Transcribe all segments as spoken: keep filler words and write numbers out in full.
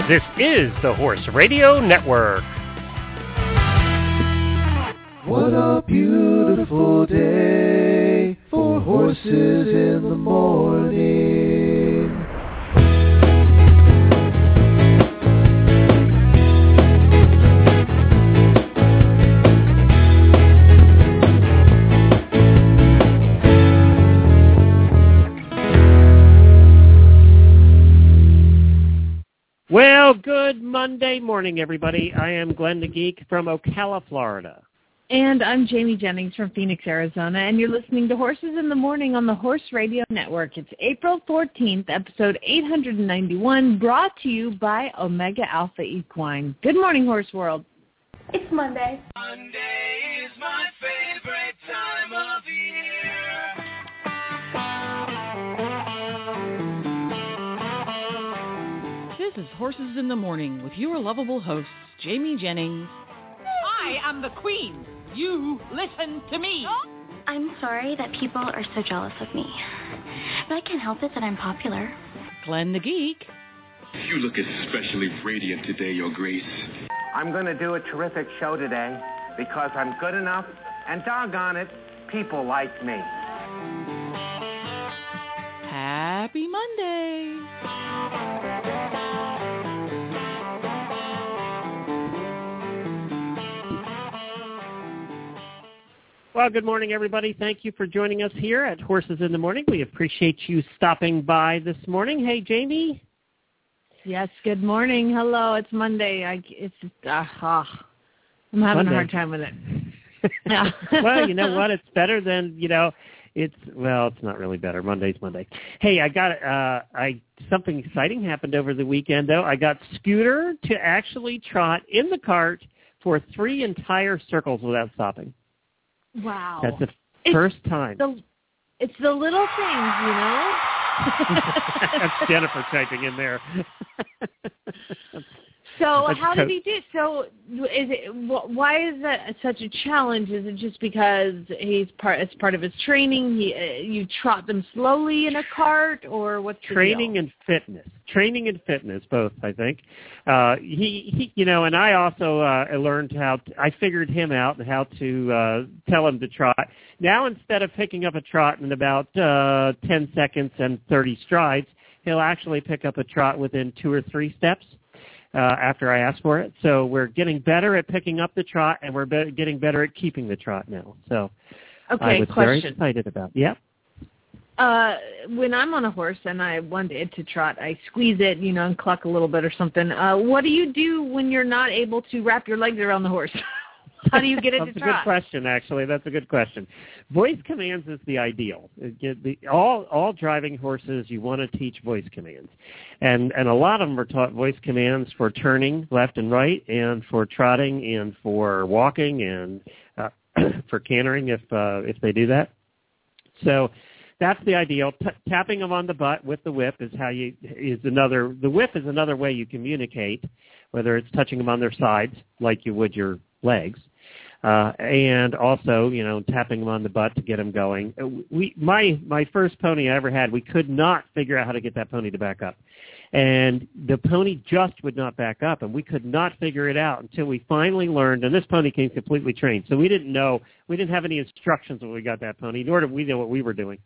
This is the Horse Radio Network. What a beautiful day for horses in the morning. Well, good Monday morning, everybody. I am Glenn the Geek from Ocala, Florida. And I'm Jamie Jennings from Phoenix, Arizona, and you're listening to Horses in the Morning on the Horse Radio Network. It's April fourteenth, episode eight hundred ninety-one, brought to you by Omega Alpha Equine. Good morning, Horse World. It's Monday. Monday is my favorite time of year. This is Horses in the Morning with your lovable hosts, Jamie Jennings. I am the queen. You listen to me. I'm sorry that people are so jealous of me, but I can't help it that I'm popular. Glenn the Geek. You look especially radiant today, Your Grace. I'm going to do a terrific show today because I'm good enough, and doggone it, people like me. Happy Monday. Well, good morning, everybody. Thank you for joining us here at Horses in the Morning. We appreciate you stopping by this morning. Hey, Jamie. Yes, good morning. Hello, it's Monday. I, it's uh, oh, I'm having Monday. a hard time with it. Yeah. Well, you know what? It's better than, you know, it's, well, it's not really better. Monday's Monday. Hey, I got, uh, I, something exciting happened over the weekend, though. I got Scooter to actually trot in the cart for three entire circles without stopping. Wow. That's the it's first time. The, it's the little things, you know? That's Jennifer typing in there. So That's how to- did he do? So is it? Why is that such a challenge? Is it just because he's part? It's part of his training. He uh, you trot them slowly in a cart, or what's the training deal? and fitness? Training and fitness, both. I think. Uh, he, he, you know, and I also uh, learned how. To, I figured him out and how to uh, tell him to trot. Now, instead of picking up a trot in about uh, ten seconds and thirty strides, he'll actually pick up a trot within two or three steps. Uh, after I ask for it. So we're getting better at picking up the trot, and we're be- getting better at keeping the trot now. So Okay, I was question. very excited about it. Yeah. Uh, when I'm on a horse and I want it to trot, I squeeze it, you know, and cluck a little bit or something. Uh, what do you do when you're not able to wrap your legs around the horse? How do you get it That's to a trot? good question, actually. That's a good question. Voice commands is the ideal. It get the, all all driving horses, you want to teach voice commands. And and a lot of them are taught voice commands for turning left and right, and for trotting, and for walking, and uh, for cantering if uh, if they do that. So that's the ideal. T- tapping them on the butt with the whip is how you is another. The whip is another way you communicate, whether it's touching them on their sides like you would your legs, uh, and also, you know, tapping them on the butt to get them going. We, my, my first pony I ever had, we could not figure out how to get that pony to back up. And the pony just would not back up, and we could not figure it out until we finally learned, and this pony came completely trained, so we didn't know, we didn't have any instructions when we got that pony, nor did we know what we were doing.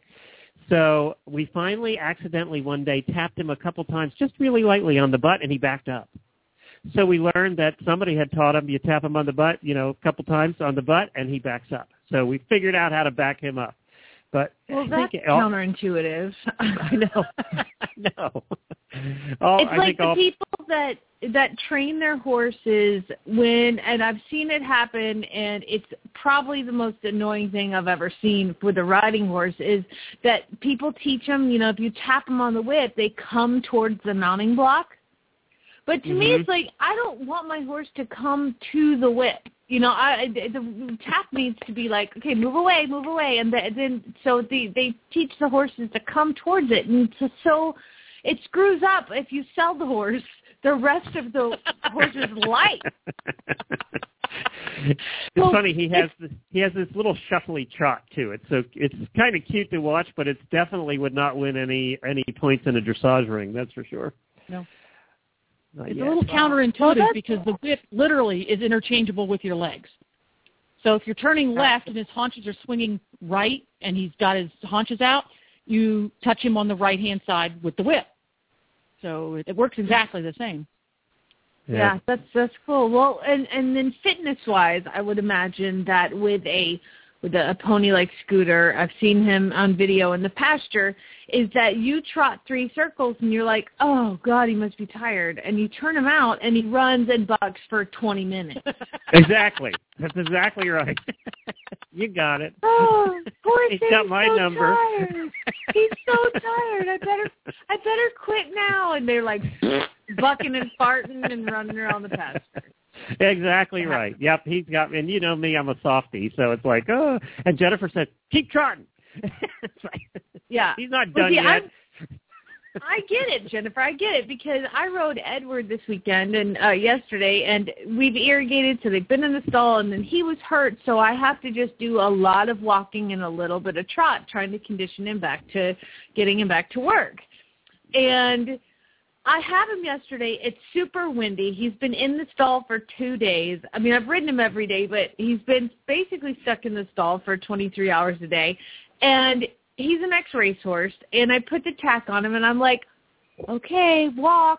So we finally accidentally one day tapped him a couple times, just really lightly on the butt, and he backed up. So we learned that somebody had taught him, you tap him on the butt, you know, a couple times on the butt, and he backs up. So we figured out how to back him up. But Well, I that's think all, counterintuitive. I know. I know. All, It's I like think the all, people that that train their horses when, and I've seen it happen, and it's probably the most annoying thing I've ever seen with a riding horse, is that people teach them, you know, if you tap them on the whip, they come towards the mounting block. But to mm-hmm. me, it's like, I don't want my horse to come to the whip. You know, I, the tap needs to be like, okay, move away, move away. And then, so the, they teach the horses to come towards it. And so, so it screws up if you sell the horse the rest of the horse's life. It's well, funny. He has this, he has this little shuffly trot to it, so it's kind of cute to watch. But it definitely would not win any any points in a dressage ring. That's for sure. No. Not It's yet. a little counterintuitive well, because the whip literally is interchangeable with your legs. So if you're turning left and his haunches are swinging right and he's got his haunches out, you touch him on the right-hand side with the whip. So it, it works exactly the same. Yeah, yeah that's that's cool. Well, and, and then fitness-wise, I would imagine that with a with a, a pony-like scooter, I've seen him on video in the pasture, is that you trot three circles and you're like, oh, God, he must be tired. And you turn him out and he runs and bucks for twenty minutes. Exactly. That's exactly right. You got it. Oh, poor He's thing, got my so number. Tired. He's so tired. I better, I better quit now. And they're like bucking and farting and running around the pasture. Exactly right. Yep, he's got, and you know me, I'm a softie, so it's like, oh. And Jennifer said, keep trotting. It's like, yeah, he's not well, done see, yet. I'm, I get it, Jennifer. I get it because I rode Edward this weekend and uh, yesterday, and we've irrigated, so they've been in the stall, and then he was hurt, so I have to just do a lot of walking and a little bit of trot, trying to condition him back to getting him back to work. And I have him yesterday. It's super windy. He's been in the stall for two days. I mean, I've ridden him every day, but he's been basically stuck in the stall for twenty-three hours a day. And he's an ex-race horse, and I put the tack on him, and I'm like, okay, walk.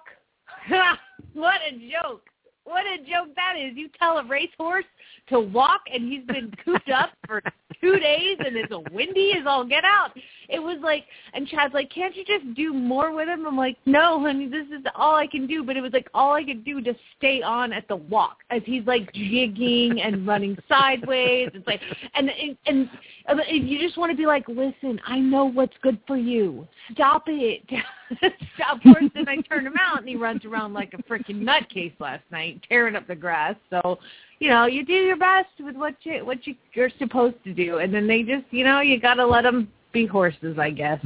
What a joke. What a joke that is. You tell a racehorse to walk, and he's been cooped up for two days, and it's windy as all get out. It was like, and Chad's like, can't you just do more with him? I'm like, no, honey, this is all I can do. But it was like all I could do to stay on at the walk as he's like jigging and running sideways. It's like, and, and, and you just want to be like, listen, I know what's good for you. Stop it. Of course, then I turn him out, and he runs around like a freaking nutcase last night, tearing up the grass. So, you know, you do your best with what you what you, you're supposed to do, and then they just, you know, you got to let them be horses, I guess.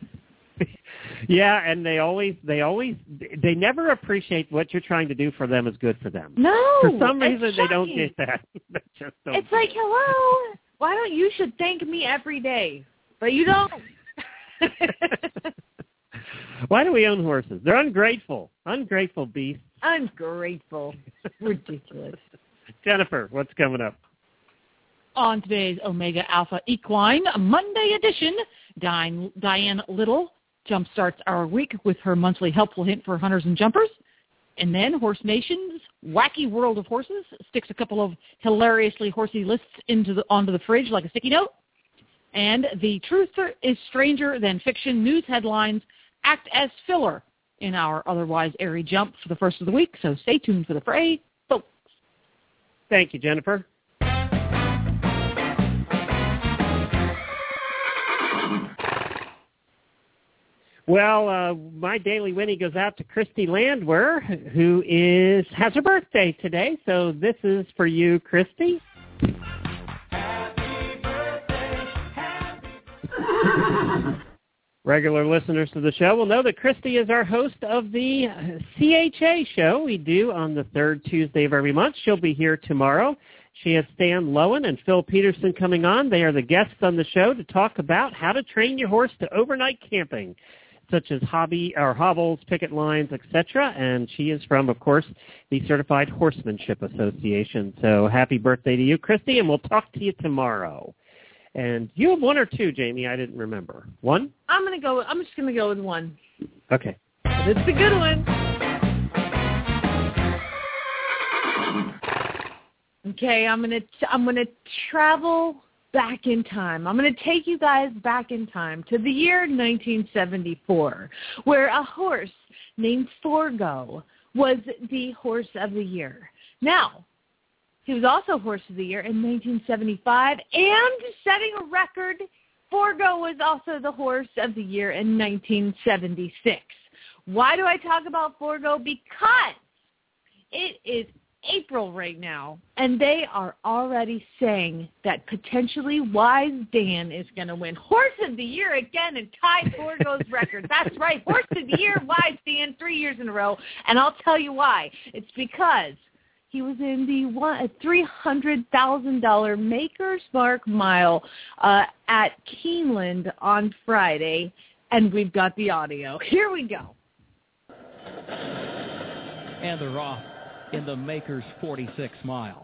Yeah, and they always, they always, they never appreciate what you're trying to do for them is good for them. No, for some reason shocking. They don't get that. They just don't it's like, hello, why don't you should thank me every day, but you don't. Why do we own horses? They're ungrateful, ungrateful beasts. Ungrateful, ridiculous. Jennifer, what's coming up? On today's Omega Alpha Equine Monday edition, Diane, Diane Little jumpstarts our week with her monthly helpful hint for hunters and jumpers. And then Horse Nation's Wacky World of Horses sticks a couple of hilariously horsey lists into the onto the fridge like a sticky note. And the Truth is Stranger Than Fiction news headlines act as filler in our otherwise airy jump for the first of the week. So stay tuned for the fray, folks. Thank you, Jennifer. Well, uh, my daily Winnie goes out to Christy Landwehr, who is has her birthday today. So this is for you, Christy. Happy birthday, happy Regular listeners to the show will know that Christy is our host of the C H A show we do on the third Tuesday of every month. She'll be here tomorrow. She has Stan Lowen and Phil Peterson coming on. They are the guests on the show to talk about how to train your horse to overnight camping, such as hobby or hobbles, picket lines, et cetera. And she is from, of course, the Certified Horsemanship Association. So happy birthday to you, Christy, and we'll talk to you tomorrow. And you have one or two, Jamie. I didn't remember. One? I'm gonna go. I'm just gonna go with one. Okay. It's a good one. Okay, I'm gonna I'm gonna travel back in time. I'm going to take you guys back in time to the year nineteen seventy-four, where a horse named Forgo was the horse of the year. Now, he was also horse of the year in nineteen seventy-five, and setting a record, Forgo was also the horse of the year in nineteen seventy-six. Why do I talk about Forgo? Because it is April right now, and they are already saying that potentially Wise Dan is going to win Horse of the Year again and tie Forgo's record. That's right, Horse of the Year, Wise Dan, three years in a row, and I'll tell you why. It's because he was in the one, three hundred thousand dollars Maker's Mark Mile uh, at Keeneland on Friday, and we've got the audio. Here we go. and they're off in the Makers forty-six mile.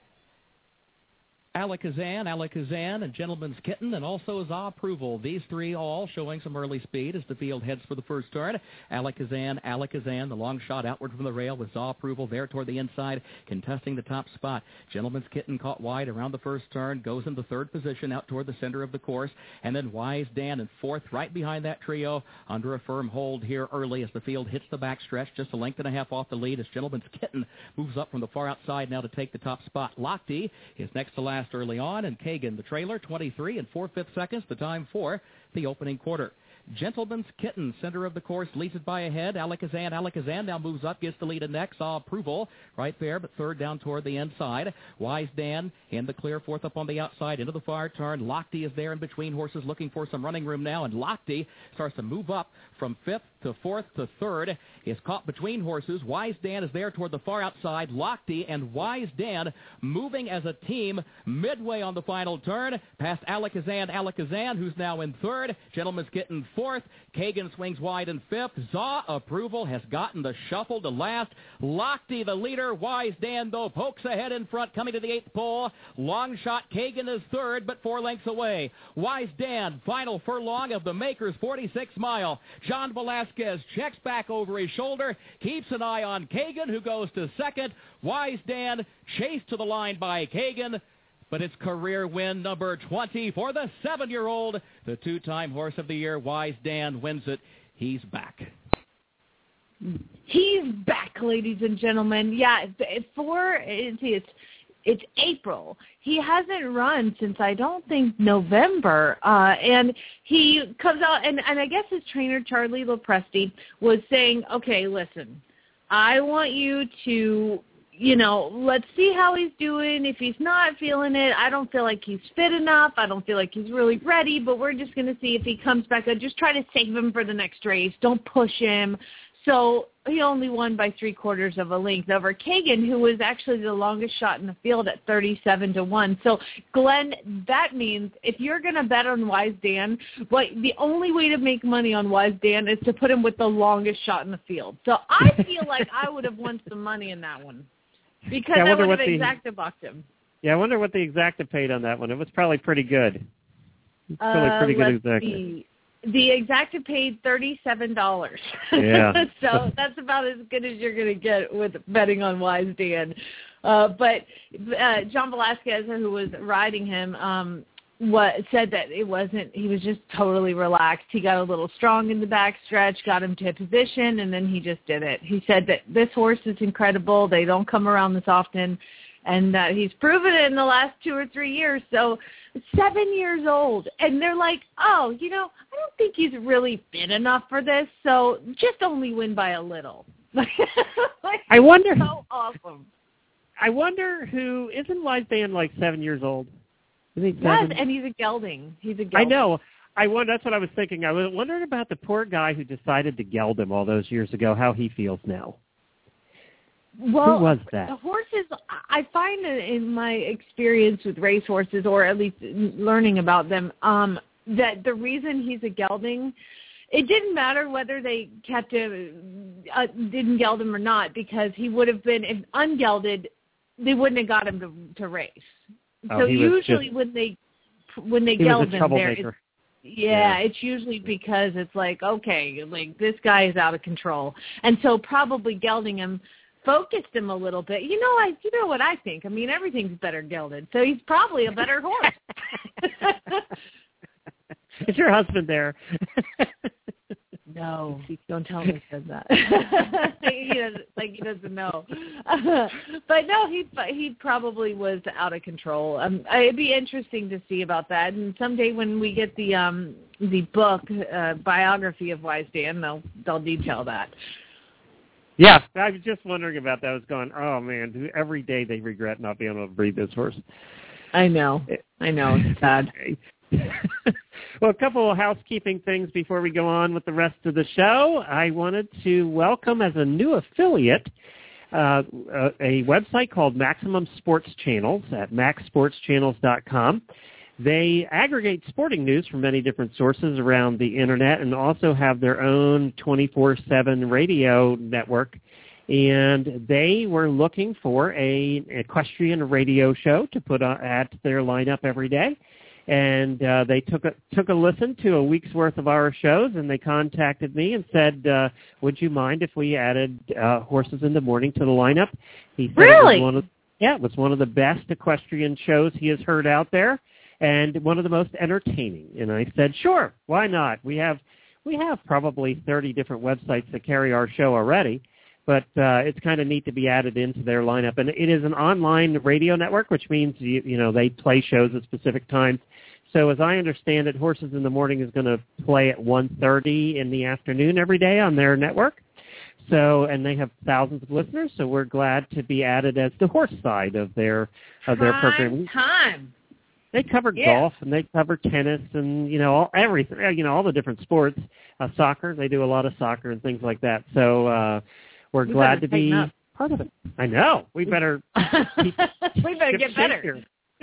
Alakazam, Alakazam, and Gentleman's Kitten, and also Za Approval. These three all showing some early speed as the field heads for the first turn. Alakazam, Alakazam, the long shot outward from the rail with Za Approval there toward the inside, contesting the top spot. Gentleman's Kitten caught wide around the first turn, goes in the third position out toward the center of the course, and then Wise Dan in fourth right behind that trio under a firm hold here early as the field hits the backstretch, just a length and a half off the lead as Gentleman's Kitten moves up from the far outside now to take the top spot. Lochte is next to last early on, and Kagan, the trailer, twenty-three and four-fifths seconds, the time for the opening quarter. Gentleman's Kitten, center of the course, leads it by a head. Alakazam, Alakazam now moves up, gets the lead in next. Saw Approval right there, but third down toward the inside. Wise Dan in the clear, fourth up on the outside, into the far turn. Lochte is there in between horses, looking for some running room now, and Lochte starts to move up from fifth to fourth to third. Is caught between horses. Wise Dan is there toward the far outside. Lochte and Wise Dan moving as a team midway on the final turn. Past Alakazam, Alakazam, who's now in third. Gentleman's Kitten fourth. Kagan swings wide in fifth. Za Approval has gotten the shuffle to last. Lochte, the leader. Wise Dan, though, pokes ahead in front, coming to the eighth pole. Long shot. Kagan is third, but four lengths away. Wise Dan, final furlong of the Makers forty-six mile. John Velasquez checks back over his shoulder, keeps an eye on Kagan, who goes to second. Wise Dan chased to the line by Kagan, but it's career win number twenty for the seven-year-old. The two-time Horse of the Year, Wise Dan, wins it. He's back. He's back, ladies and gentlemen. Yeah, for it's, it's it's April. He hasn't run since I don't think November, uh, and he comes out and, and I guess his trainer Charlie Lopresti was saying, "Okay, listen, I want you to." You know, let's see how he's doing. If he's not feeling it, I don't feel like he's fit enough. I don't feel like he's really ready, but we're just going to see if he comes back. I just try to save him for the next race. Don't push him. So he only won by three quarters of a length over Kagan, who was actually the longest shot in the field at thirty-seven to one. So, Glenn, that means if you're going to bet on Wise Dan, like the only way to make money on Wise Dan is to put him with the longest shot in the field. So I feel like I would have won some money in that one. Because yeah, I, I would have exacta boxed him. Yeah, I wonder what the exacta paid on that one. It was probably pretty good. It's probably uh, pretty good exacta. See. The exacta paid thirty-seven dollars. Yeah. So that's about as good as you're going to get with betting on Wise Dan. Uh, but uh, John Velasquez, who was riding him, um, what said that it wasn't, he was just totally relaxed. He got a little strong in the backstretch, got him to a position, and then he just did it. He said that this horse is incredible. They don't come around this often, and uh, he's proven it in the last two or three years. So seven years old, and they're like, oh, you know, I don't think he's really fit enough for this, so just only win by a little. Like, I wonder. So awesome. I wonder who, isn't Wise Dan like seven years old? Yes, and he's a gelding. He's a gelding. I know. I wonder, that's what I was thinking. I was wondering about the poor guy who decided to geld him all those years ago, how he feels now. Well, who was that? The horses, I find in my experience with racehorses, or at least learning about them, um, that the reason he's a gelding, it didn't matter whether they kept him, uh, didn't geld him or not, because he would have been, if ungelded, they wouldn't have got him to, to race. Oh, so usually just, when they when they he geld was a them, there, troublemaker. it's, yeah, yeah, it's usually because it's like, okay, like this guy is out of control, and so probably gelding him focused him a little bit. You know, I you know what I think. I mean, everything's better gelded, so he's probably a better horse. Is your husband there? No, don't tell him he said that. he doesn't, like he doesn't know. But no, he he probably was out of control. Um, it'd be interesting to see about that. And someday when we get the um the book uh, biography of Wise Dan, they'll they'll detail that. Yeah, I was just wondering about that. I was going, oh man, every day they regret not being able to breed this horse. I know, I know, it's sad. Well, a couple of housekeeping things before we go on with the rest of the show. I wanted to welcome as a new affiliate uh, a, a website called Maximum Sports Channels at max sports channels dot com. They aggregate sporting news from many different sources around the Internet and also have their own twenty-four seven radio network. and they were looking for a equestrian radio show to put on, at their lineup every day. And uh, they took a took a listen to a week's worth of our shows, and they contacted me and said, uh, "Would you mind if we added uh, Horses in the Morning to the lineup?" He said really? It was one of, yeah, it was one of the best equestrian shows he has heard out there, and one of the most entertaining. And I said, "Sure, why not? We have we have probably thirty different websites that carry our show already." But uh, it's kind of neat to be added into their lineup. And it is an online radio network, which means, you, you know, they play shows at specific times. So as I understand it, Horses in the Morning is going to play at one thirty in the afternoon every day on their network. So, and they have thousands of listeners, so we're glad to be added as the horse side of their of their programming. Time. They cover yeah. golf, and they cover tennis, and you know all everything. You know all the different sports. Uh, soccer, they do a lot of soccer and things like that. So uh, we're we glad to be up. part of it. I know. We better. we better get better.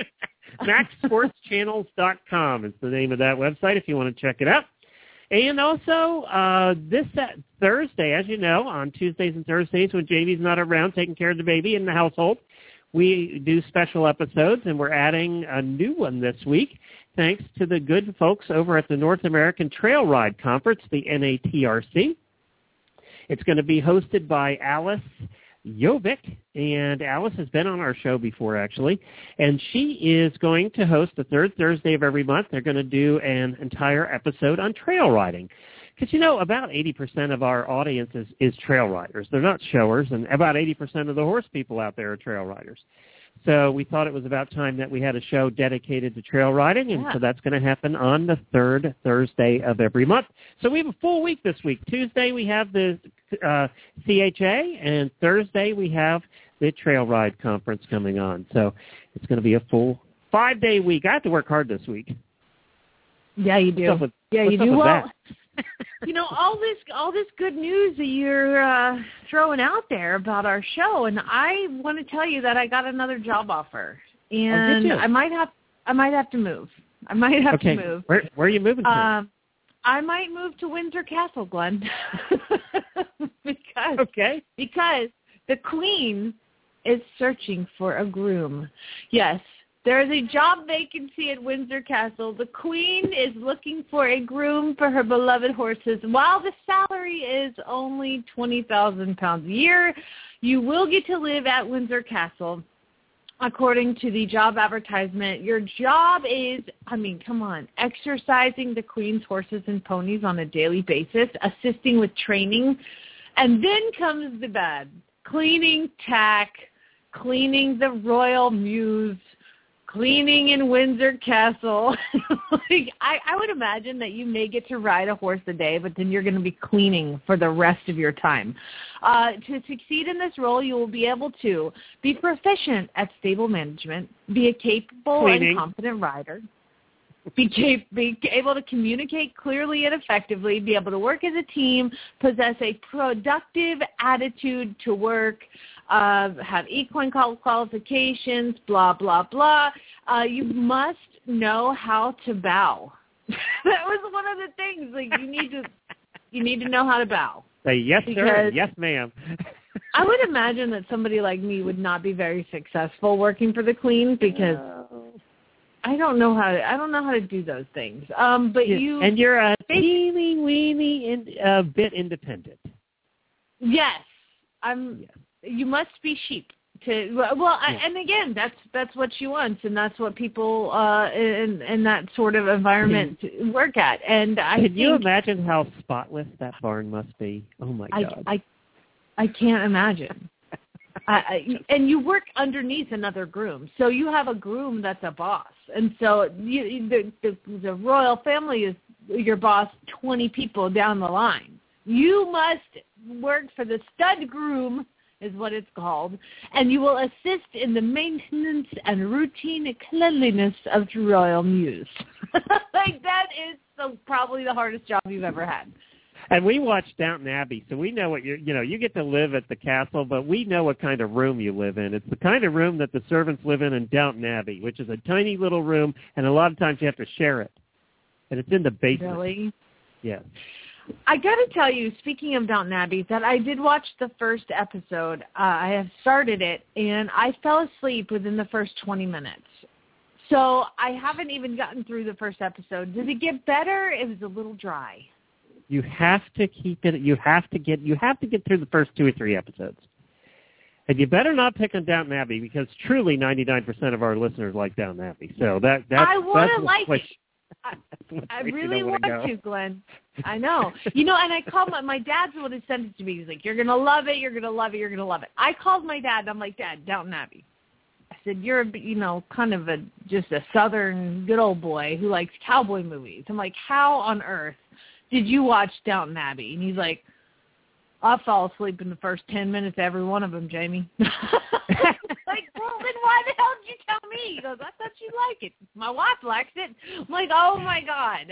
max sports channels dot com is the name of that website if you want to check it out. And also, uh, this uh, Thursday, as you know, on Tuesdays and Thursdays when Jamie's not around taking care of the baby in the household, we do special episodes, and we're adding a new one this week thanks to the good folks over at the North American Trail Ride Conference, the N A T R C. It's going to be hosted by Alice Jovic, and Alice has been on our show before, actually, and she is going to host the third Thursday of every month. They're going to do an entire episode on trail riding, because, you know, about eighty percent of our audience is, is trail riders. They're not showers, and about eighty percent of the horse people out there are trail riders. So we thought it was about time that we had a show dedicated to trail riding, and yeah. so that's going to happen on the third Thursday of every month. So we have a full week this week. Tuesday we have the uh, C H A, and Thursday we have the Trail Ride Conference coming on. So it's going to be a full five-day week. I have to work hard this week. Yeah, you do. With, yeah, you do. Well, that? you know, all this all this good news that you're uh, throwing out there about our show, and I want to tell you that I got another job offer, and oh, I might have I might have to move. I might have okay. to move. Where where are you moving to? Um, I might move to Windsor Castle, Glenn, because okay. because the Queen is searching for a groom. Yes. There is a job vacancy at Windsor Castle. The Queen is looking for a groom for her beloved horses. While the salary is only twenty thousand pounds a year, you will get to live at Windsor Castle. According to the job advertisement, your job is, I mean, come on, exercising the Queen's horses and ponies on a daily basis, assisting with training, and then comes the bad. Cleaning tack, cleaning the Royal Mews, cleaning in Windsor Castle. like, I, I would imagine that you may get to ride a horse a day, but then you're going to be cleaning for the rest of your time. Uh, to succeed in this role, you will be able to be proficient at stable management, be a capable cleaning. and competent rider, be, cap- be able to communicate clearly and effectively, be able to work as a team, possess a productive attitude to work, Uh, have equine qualifications, blah, blah, blah. Uh, you must know how to bow. That was one of the things. Like you need to, you need to know how to bow. Say yes, sir. Yes, ma'am. I would imagine that somebody like me would not be very successful working for the Queen because no. I don't know how to. I don't know how to do those things. Um, but yeah. you and you're a teeny weeny in, uh, bit independent. Yes, I'm. Yes. You must be sheep to well, yeah. and again, that's that's what she wants, and that's what people uh, in in that sort of environment can, work at. And I can think, you imagine how spotless that barn must be? Oh my God! I I, I can't imagine. I, I, and you work underneath another groom, so you have a groom that's a boss, and so you, the, the the royal family is your boss. Twenty people down the line, you must work for the stud groom. Is what it's called, and you will assist in the maintenance and routine cleanliness of the Royal Mews. Like that is the, probably the hardest job you've ever had. And we watched Downton Abbey, so we know what you're, you know, you get to live at the castle, but we know what kind of room you live in. It's the kind of room that the servants live in in Downton Abbey, which is a tiny little room, and a lot of times you have to share it. And it's in the basement. Really? Yeah. I got to tell you, speaking of Downton Abbey, that I did watch the first episode. Uh, I have started it, and I fell asleep within the first twenty minutes. So I haven't even gotten through the first episode. Does it get better? It was a little dry. You have to keep it. You have to get. You have to get through the first two or three episodes. And you better not pick on Downton Abbey because truly ninety-nine percent of our listeners like Downton Abbey. So that that's, I want that's to like what, it. I, I really want to, Glenn. I know. You know, and I called my, my dad's the one who sent it to me. He's like, you're going to love it, you're going to love it, you're going to love it. I called my dad, and I'm like, Dad, Downton Abbey. I said, you're, a, you know, kind of a just a southern good old boy who likes cowboy movies. I'm like, how on earth did you watch Downton Abbey? And he's like, I fall asleep in the first ten minutes of every one of them, Jamie. Like, well, then why the hell did you tell me? He goes, I thought you'd like it. My wife likes it. I'm like, oh, my God.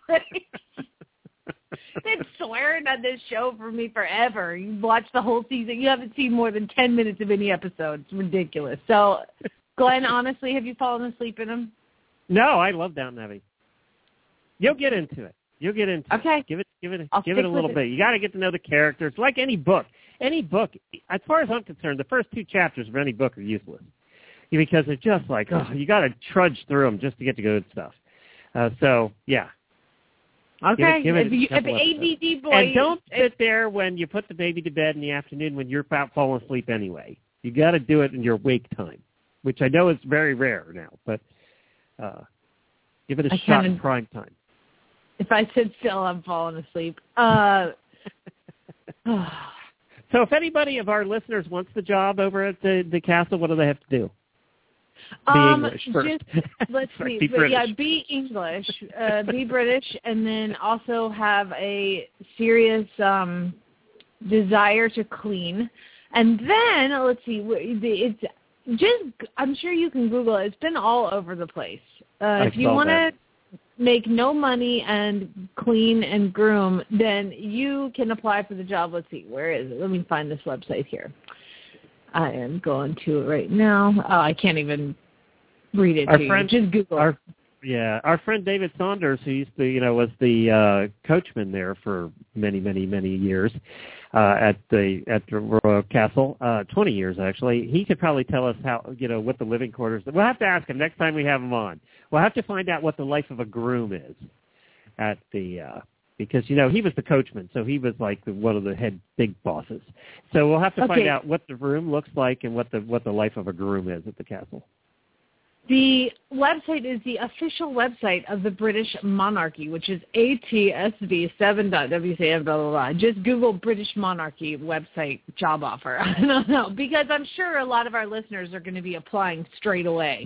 Been swearing on this show for me forever. You watched the whole season. You haven't seen more than ten minutes of any episode. It's ridiculous. So, Glenn, honestly, have you fallen asleep in them? No, I love Downton Abbey. You'll get into it. You'll get into okay. it. Give it, give it, I'll give it a little it. bit. You got to get to know the characters. Like any book, any book. As far as I'm concerned, the first two chapters of any book are useless because it's just like, oh, you got to trudge through them just to get to good stuff. Uh, so, yeah. Okay. Give it, give it if you, if A D D boy, and don't sit there when you put the baby to bed in the afternoon when you're about falling asleep anyway. You got to do it in your wake time, which I know is very rare now, but uh, give it a I shot kinda, in prime time. If I sit still, I'm falling asleep. Uh, so if anybody of our listeners wants the job over at the, the castle, what do they have to do? Be um, English first. Just, let's Sorry, see. be But yeah, be English, uh, be British, and then also have a serious um, desire to clean. And then, let's see, it's just, I'm sure you can Google it. It's been all over the place. Uh, if you want to make no money and clean and groom, then you can apply for the job. Let's see, where is it? Let me find this website here. I am going to it right now. Oh, I can't even read it our to friend, you. Just Google our, Yeah, our friend David Saunders, who used to, you know, was the uh, coachman there for many, many, many years uh, at the at the Royal Castle, uh, twenty years actually. He could probably tell us how, you know, what the living quarters. We'll have to ask him next time we have him on. We'll have to find out what the life of a groom is at the. Uh, Because, you know, he was the coachman, so he was like the, one of the head big bosses. So we'll have to okay. find out what the room looks like and what the what the life of a groom is at the castle. The website is the official website of the British monarchy, which is A T S V seven dot W C M, blah, blah, blah. Just Google British monarchy website job offer. I don't know, because I'm sure a lot of our listeners are going to be applying straight away.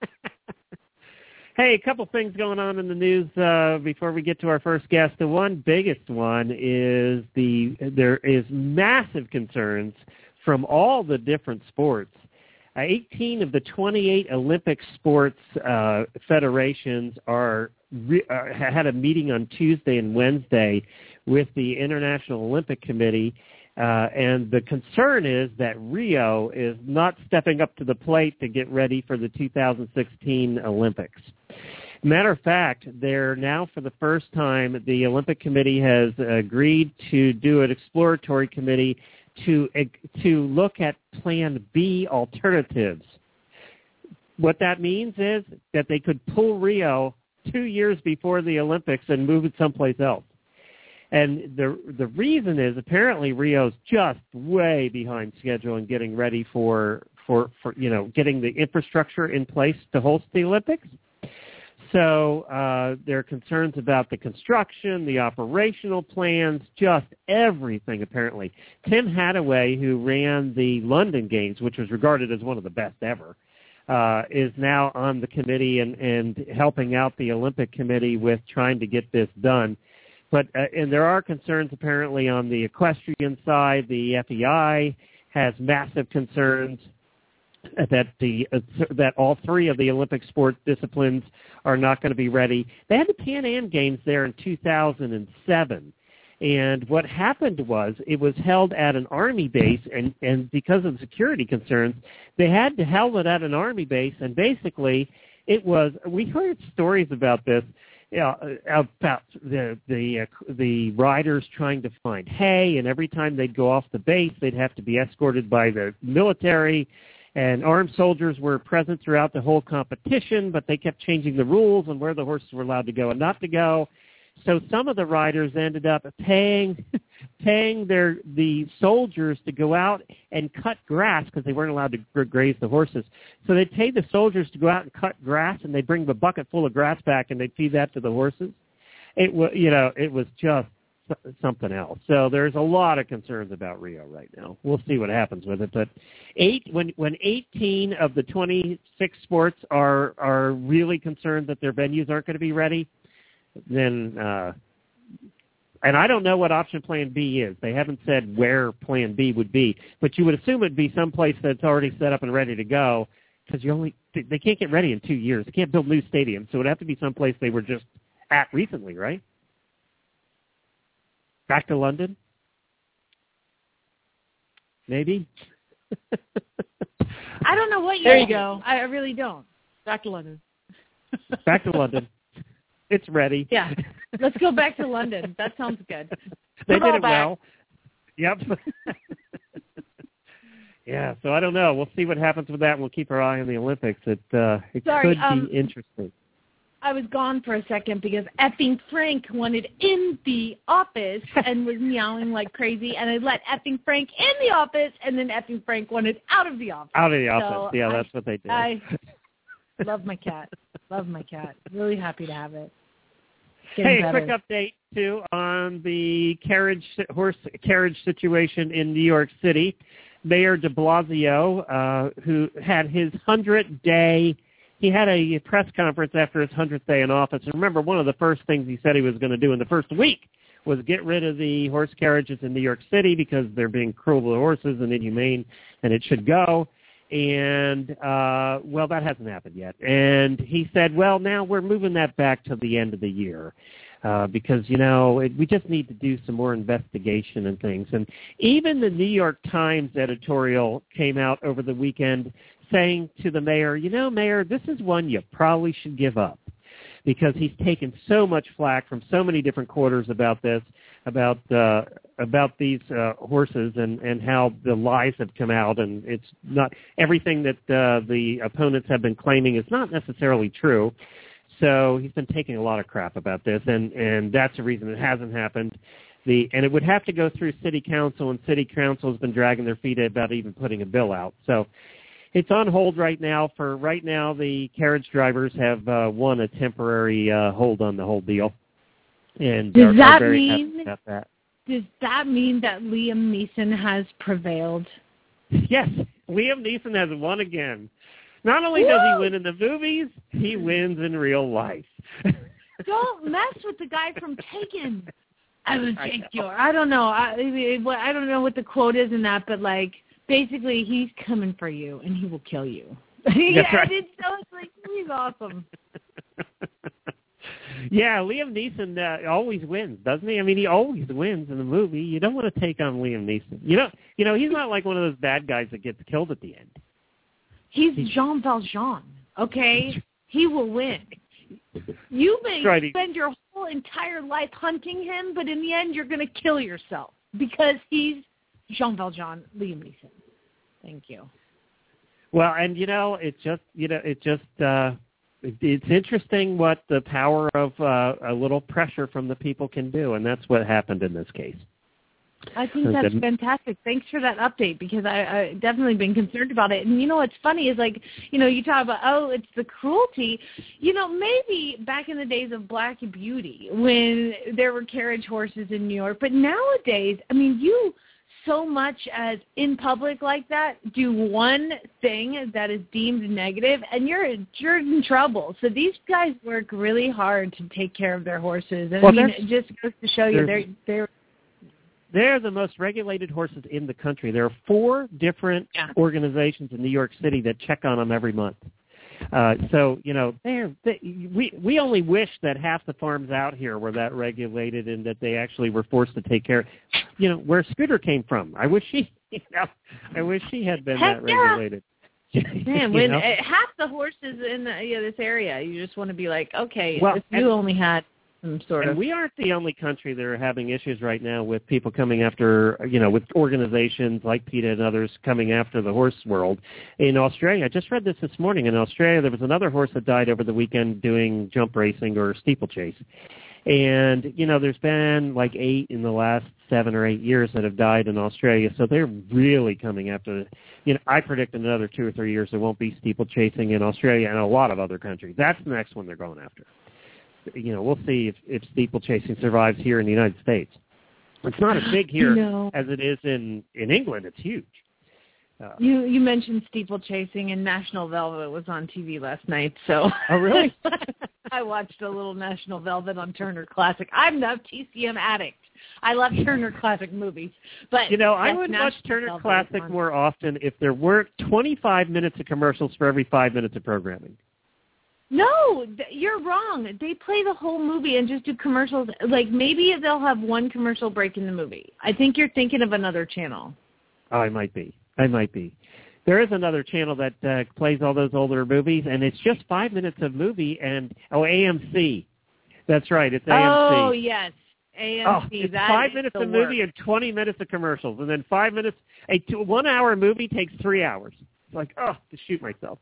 Hey, a couple things going on in the news uh, before we get to our first guest. The one biggest one is the there is massive concerns from all the different sports. Uh, eighteen of the twenty-eight Olympic sports uh, federations are, re- uh, had a meeting on Tuesday and Wednesday with the International Olympic Committee. Uh, and the concern is that Rio is not stepping up to the plate to get ready for the two thousand sixteen Olympics. Matter of fact, they're now for the first time, the Olympic Committee has agreed to do an exploratory committee to to look at Plan B alternatives. What that means is that they could pull Rio two years before the Olympics and move it someplace else. And the the reason is apparently Rio's just way behind schedule in getting ready for, for, for you know, getting the infrastructure in place to host the Olympics. So uh, there are concerns about the construction, the operational plans, just everything apparently. Tim Hadaway, who ran the London Games, which was regarded as one of the best ever, uh, is now on the committee and, and helping out the Olympic Committee with trying to get this done. But uh, and there are concerns apparently on the equestrian side. The F E I has massive concerns that the uh, that all three of the Olympic sport disciplines are not going to be ready. They had the Pan Am Games there in two thousand seven, and what happened was it was held at an Army base, and, and because of security concerns, they had to hold it at an Army base, and basically it was, we heard stories about this, Yeah, about the the uh, the riders trying to find hay, and every time they'd go off the base, they'd have to be escorted by the military, and armed soldiers were present throughout the whole competition, but they kept changing the rules on where the horses were allowed to go and not to go. So some of the riders ended up paying paying their the soldiers to go out and cut grass because they weren't allowed to graze the horses. So they'd pay the soldiers to go out and cut grass, and they'd bring the bucket full of grass back, and they'd feed that to the horses. It was, you know, it was just something else. So there's a lot of concerns about Rio right now. We'll see what happens with it. But eight when when eighteen of the twenty-six sports are are really concerned that their venues aren't going to be ready, then uh, and I don't know what option plan B is. They haven't said where plan B would be, but you would assume it'd be someplace that's already set up and ready to go, because you only they can't get ready in two years. They can't build new stadiums, so it'd have to be someplace they were just at recently, right? Back to London? Maybe? I don't know what you There you go. I really don't. Back to London. Back to London. It's ready. Yeah. Let's go back to London. That sounds good. They Put did all it back. well. Yep. Yeah, so I don't know. We'll see what happens with that, and we'll keep our eye on the Olympics. It, uh, it Sorry, could um, be interesting. I was gone for a second because effing Frank wanted in the office and was meowing like crazy, and I let effing Frank in the office, and then effing Frank wanted out of the office. Out of the So office. Yeah, I, that's what they did. I love my cat. Love my cat. Really happy to have it. Getting Hey, a better. quick update, too, on the carriage horse carriage situation in New York City. Mayor de Blasio, uh, who had his hundredth-day, he had a press conference after his hundredth day in office. And remember, one of the first things he said he was going to do in the first week was get rid of the horse carriages in New York City because they're being cruel to the horses and inhumane, and it should go. And, uh, well, that hasn't happened yet. And he said, well, now we're moving that back to the end of the year uh, because, you know, it, we just need to do some more investigation and things. And even the New York Times editorial came out over the weekend saying to the mayor, you know, Mayor, this is one you probably should give up, because he's taken so much flack from so many different quarters about this, about uh, about these uh, horses and, and how the lies have come out, and it's not everything that uh, the opponents have been claiming is not necessarily true. So he's been taking a lot of crap about this, and, and that's the reason it hasn't happened. The and it would have to go through city council, and city council has been dragging their feet about even putting a bill out. So it's on hold right now. For right now, the carriage drivers have uh, won a temporary uh, hold on the whole deal, and Does are, that are very mean? happy about that. Does that mean that Liam Neeson has prevailed? Yes, Liam Neeson has won again. Not only does he win in the movies, he wins in real life. Don't mess with the guy from Taken. I will take your. I don't know. I I don't know what the quote is in that, but like basically, he's coming for you and he will kill you. Yeah, right. it's so it's like he's awesome. Yeah, Liam Neeson uh, always wins, doesn't he? I mean, he always wins in the movie. You don't want to take on Liam Neeson. You know, you know, he's not like one of those bad guys that gets killed at the end. He's Jean Valjean, okay? He will win. You may right. spend your whole entire life hunting him, but in the end, you're going to kill yourself because he's Jean Valjean, Liam Neeson. Thank you. Well, and you know, it just, you know, it just, uh, it, it's interesting what the power of uh, a little pressure from the people can do, and that's what happened in this case. I think that's fantastic. Thanks for that update, because I, I definitely been concerned about it. And you know what's funny is, like, you know, you talk about, oh, it's the cruelty. You know, maybe back in the days of Black Beauty when there were carriage horses in New York, but nowadays, I mean, you so much as in public like that do one thing that is deemed negative, and you're you're in trouble. So these guys work really hard to take care of their horses. And well, I mean, it just goes to show you they're they're They're the most regulated horses in the country. There are four different yeah. organizations in New York City that check on them every month. Uh, so, you know, they're, they, we we only wish that half the farms out here were that regulated and that they actually were forced to take care. You know, where Scooter came from. I wish she, you know, I wish she had been Heck that yeah. regulated. Man, when know? uh, half the horses in the, yeah, this area, you just want to be like, okay, Well, if you only had some sort and of. we aren't the only country that are having issues right now with people coming after, you know, with organizations like PETA and others coming after the horse world. In Australia, I just read this this morning. In Australia, there was another horse that died over the weekend doing jump racing or steeplechase. And, you know, there's been like eight in the last seven or eight years that have died in Australia. So they're really coming after, you know, I predict in another two or three years there won't be steeplechasing in Australia and a lot of other countries. That's the next one they're going after. You know, we'll see if, if steeplechasing survives here in the United States. It's not as big here No. as it is in, in England. It's huge. Uh, You you mentioned steeplechasing, and National Velvet was on T V last night. So oh, really? I watched a little National Velvet on Turner Classic. I'm a T C M addict. I love Turner Classic movies. But you know, I yes, would National watch Turner Velvet Classic on. more often if there weren't twenty-five minutes of commercials for every five minutes of programming. No, th- you're wrong. They play the whole movie and just do commercials. Like, maybe they'll have one commercial break in the movie. I think you're thinking of another channel. Oh, I might be. I might be. There is another channel that uh, plays all those older movies, and it's just five minutes of movie, and, oh, A M C. That's right, it's A M C. Oh, yes, A M C. Oh, it's that five is minutes the of movie worst. and twenty minutes of commercials, and then five minutes. A two, one-hour movie takes three hours. It's like, oh, to shoot myself.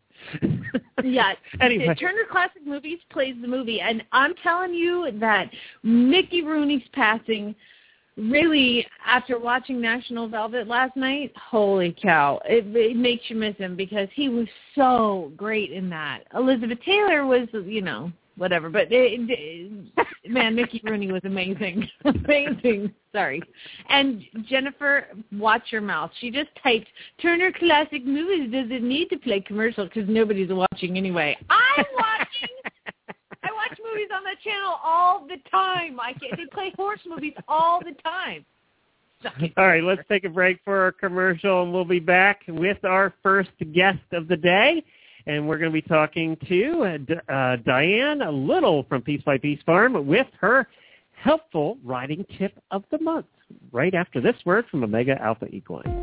Yeah. Anyway. Turner Classic Movies plays the movie, and I'm telling you that Mickey Rooney's passing, really, after watching National Velvet last night, holy cow, it, it makes you miss him because he was so great in that. Elizabeth Taylor was, you know, whatever, but it, it, man, Mickey Rooney was amazing. Amazing. Sorry. And Jennifer, watch your mouth. She just typed, Turner Classic Movies doesn't need to play commercial because nobody's watching anyway. I'm watching. I watch movies on that channel all the time. I can't, they play horse movies all the time. All right, let's take a break for our commercial, and we'll be back with our first guest of the day. And we're going to be talking to uh, D- uh, Diane Little from Piece by Piece Farm with her helpful riding tip of the month, right after this word from Omega Alpha Equine.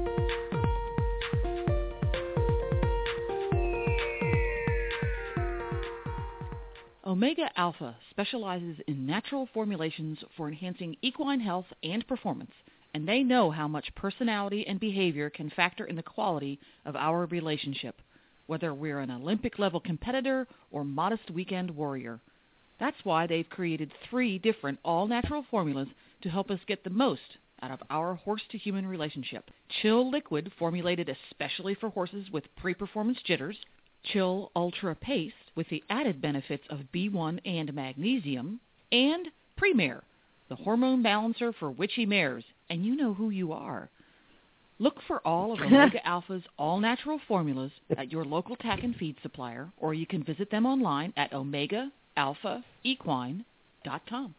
Omega Alpha specializes in natural formulations for enhancing equine health and performance, and they know how much personality and behavior can factor in the quality of our relationship, whether we're an Olympic-level competitor or modest weekend warrior. That's why they've created three different all-natural formulas to help us get the most out of our horse-to-human relationship. Chill Liquid, formulated especially for horses with pre-performance jitters. Chill Ultra Paste, with the added benefits of B one and magnesium. And Premare, the hormone balancer for witchy mares. And you know who you are. Look for all of Omega Alpha's all-natural formulas at your local tack and feed supplier, or you can visit them online at omega alpha equine dot com.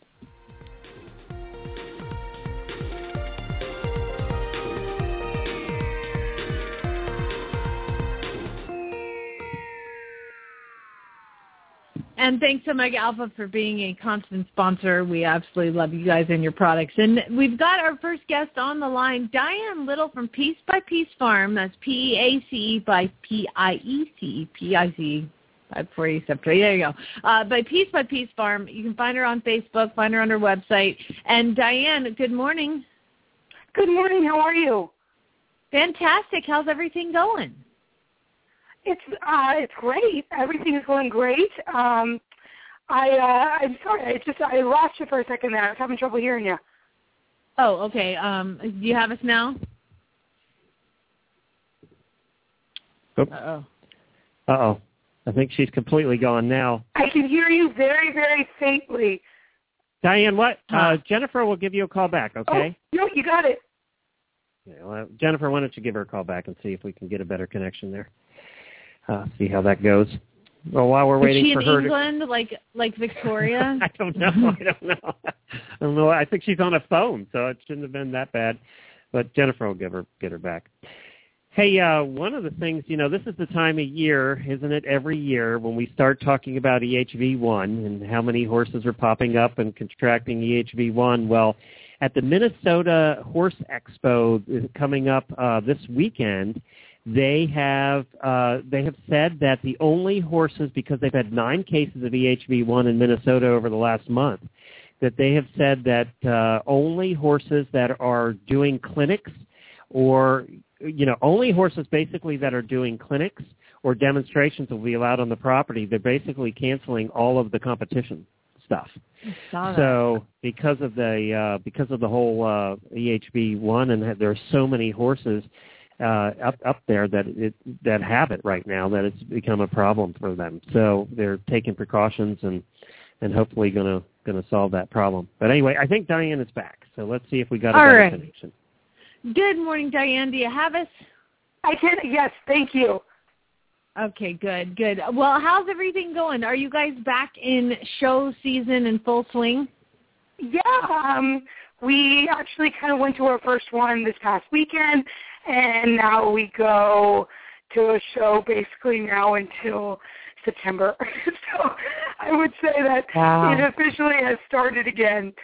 And thanks to Omega Alpha for being a constant sponsor. We absolutely love you guys and your products. And we've got our first guest on the line, Diane Little from Piece by Piece Farm. That's P E A C E by P I E C E, P I C E. Before you step there you go. Uh, by Piece by Piece Farm. You can find her on Facebook, find her on her website. And Diane, good morning. Good morning. How are you? Fantastic. How's everything going? It's uh, it's great. Everything is going great. Um, I uh, I'm sorry. I just I lost you for a second there. I was having trouble hearing you. Oh, okay. Um, do you have us now? Oh. Uh-oh. Uh-oh. I think she's completely gone now. I can hear you very, very faintly. Diane, what? Huh. Uh, Jennifer will give you a call back, okay? Oh, no, you got it. Yeah, well, Jennifer, why don't you give her a call back and see if we can get a better connection there. Uh, see how that goes. Well, while we're waiting Is she for in her England, to... like like Victoria? I don't know. I don't know. I don't know. I think she's on a phone, so it shouldn't have been that bad. But Jennifer will give her get her back. Hey, uh, one of the things, you know, this is the time of year, isn't it, every year when we start talking about E H V one and how many horses are popping up and contracting E H V one. Well, at the Minnesota Horse Expo coming up uh, this weekend, They have uh, they have said that the only horses, because they've had nine cases of E H V one in Minnesota over the last month, that they have said that uh, only horses that are doing clinics or, you know, only horses basically that are doing clinics or demonstrations will be allowed on the property. They're basically canceling all of the competition stuff. So because of the uh, because of the whole uh, E H V one, and there are so many horses uh, up up there that it that have it right now, that it's become a problem for them. So they're taking precautions and and hopefully going to going to solve that problem. But anyway, I think Diane is back. So let's see if we got a All better right. connection. Good morning, Diane. Do you have us? I can. Yes, thank you. Okay, good, good. Well, how's everything going? Are you guys back in show season in full swing? Yeah, um, we actually kind of went to our first one this past weekend, and now we go to a show basically now until September. So I would say that Wow. it officially has started again.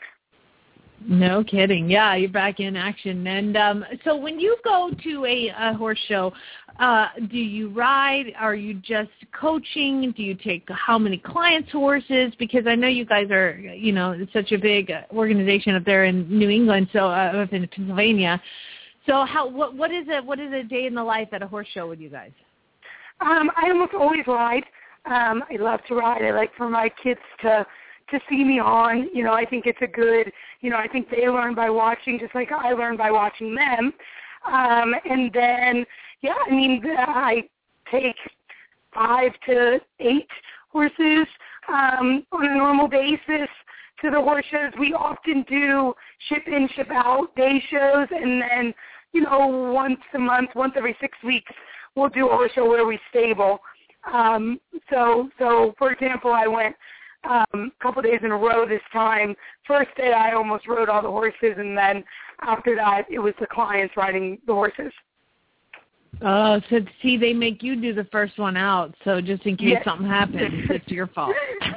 No kidding. Yeah, you're back in action. And um, so when you go to a, a horse show, uh, do you ride? Are you just coaching? Do you take how many clients' horses? Because I know you guys are, you know, it's such a big organization up there in New England, so uh, up in Pennsylvania. So how what what is it? What is a day in the life at a horse show with you guys? Um, I almost always ride. Um, I love to ride. I like for my kids to to see me on. You know, I think it's a good, you know, I think they learn by watching just like I learn by watching them. Um, and then, yeah, I mean, I take five to eight horses um, on a normal basis to the horse shows. We often do ship in, ship out day shows, and then, you know, once a month, once every six weeks, we'll do a horse show where we stable. Um, so, so for example, I went um, a couple days in a row this time. First day, I almost rode all the horses, and then after that, it was the clients riding the horses. Oh, so see, they make you do the first one out, so just in case Yes. something happens, it's your fault.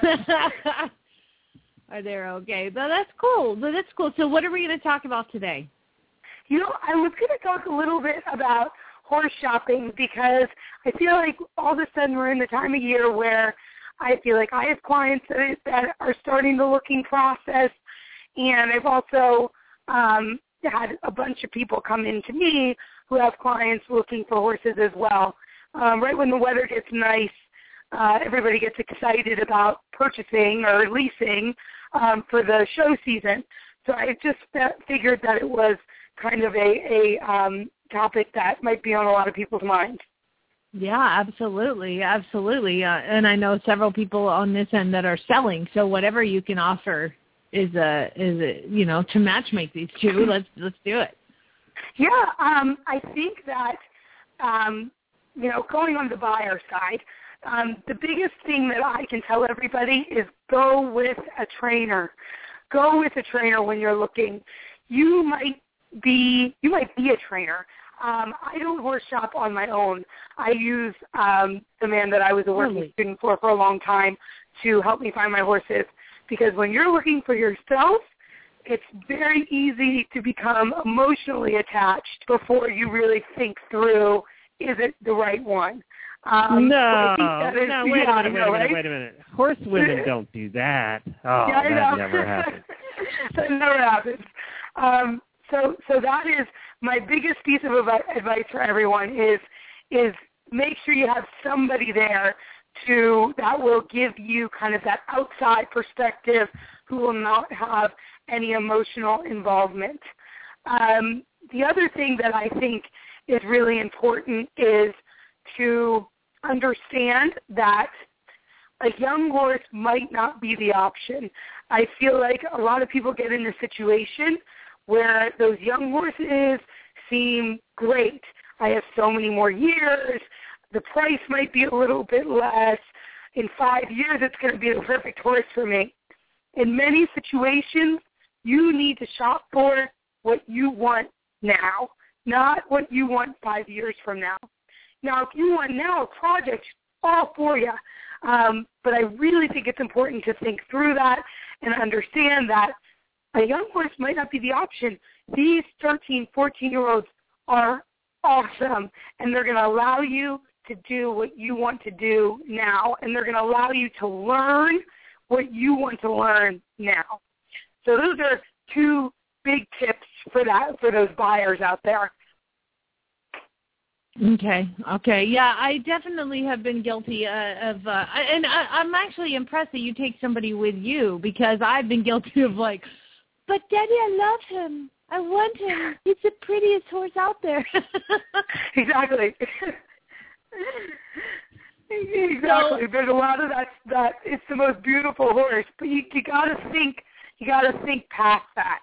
Are they okay? But that's cool. But that's cool. So what are we going to talk about today? You know, I was going to talk a little bit about horse shopping because I feel like all of a sudden we're in the time of year where I feel like I have clients that, that are starting the looking process, and I've also um, had a bunch of people come in to me who have clients looking for horses as well. Um, right when the weather gets nice, uh, everybody gets excited about purchasing or leasing um, for the show season. So I just figured that it was kind of a, a um, topic that might be on a lot of people's minds. Yeah, absolutely, absolutely. Uh, and I know several people on this end that are selling. So whatever you can offer is a is a, you know, to matchmake these two. Let's let's do it. Yeah, um, I think that um, you know, going on the buyer side, um, the biggest thing that I can tell everybody is go with a trainer. Go with a trainer when you're looking. You might be you might be a trainer. Um, I don't horse shop on my own. I use um, the man that I was a working Really? student for for a long time to help me find my horses. Because when you're looking for yourself, it's very easy to become emotionally attached before you really think through, is it the right one? Um, no, I think that is, no, wait yeah, a minute, wait know, a minute, right? wait a minute. Horse women don't do that. Oh, yeah, I that know. never happens. That never happens. Um, so, so that is my biggest piece of advice for everyone is is make sure you have somebody there to that will give you kind of that outside perspective, who will not have any emotional involvement. Um, the other thing that I think is really important is to understand that a young horse might not be the option. I feel like a lot of people get in a situation where those young horses seem great. I have so many more years. The price might be a little bit less. In five years, it's going to be the perfect horse for me. In many situations, you need to shop for what you want now, not what you want five years from now. Now, if you want now a project, all for you. Um, but I really think it's important to think through that and understand that a young horse might not be the option. These thirteen, fourteen-year-olds are awesome, and they're going to allow you to do what you want to do now, and they're going to allow you to learn what you want to learn now. So those are two big tips for that for those buyers out there. Okay. Okay. Yeah, I definitely have been guilty uh, of, uh, and I, I'm actually impressed that you take somebody with you, because I've been guilty of like, but Daddy, I love him. I want him. He's the prettiest horse out there. Exactly. Exactly. So, there's a lot of that. That it's the most beautiful horse, but you, you gotta think. You gotta think past that.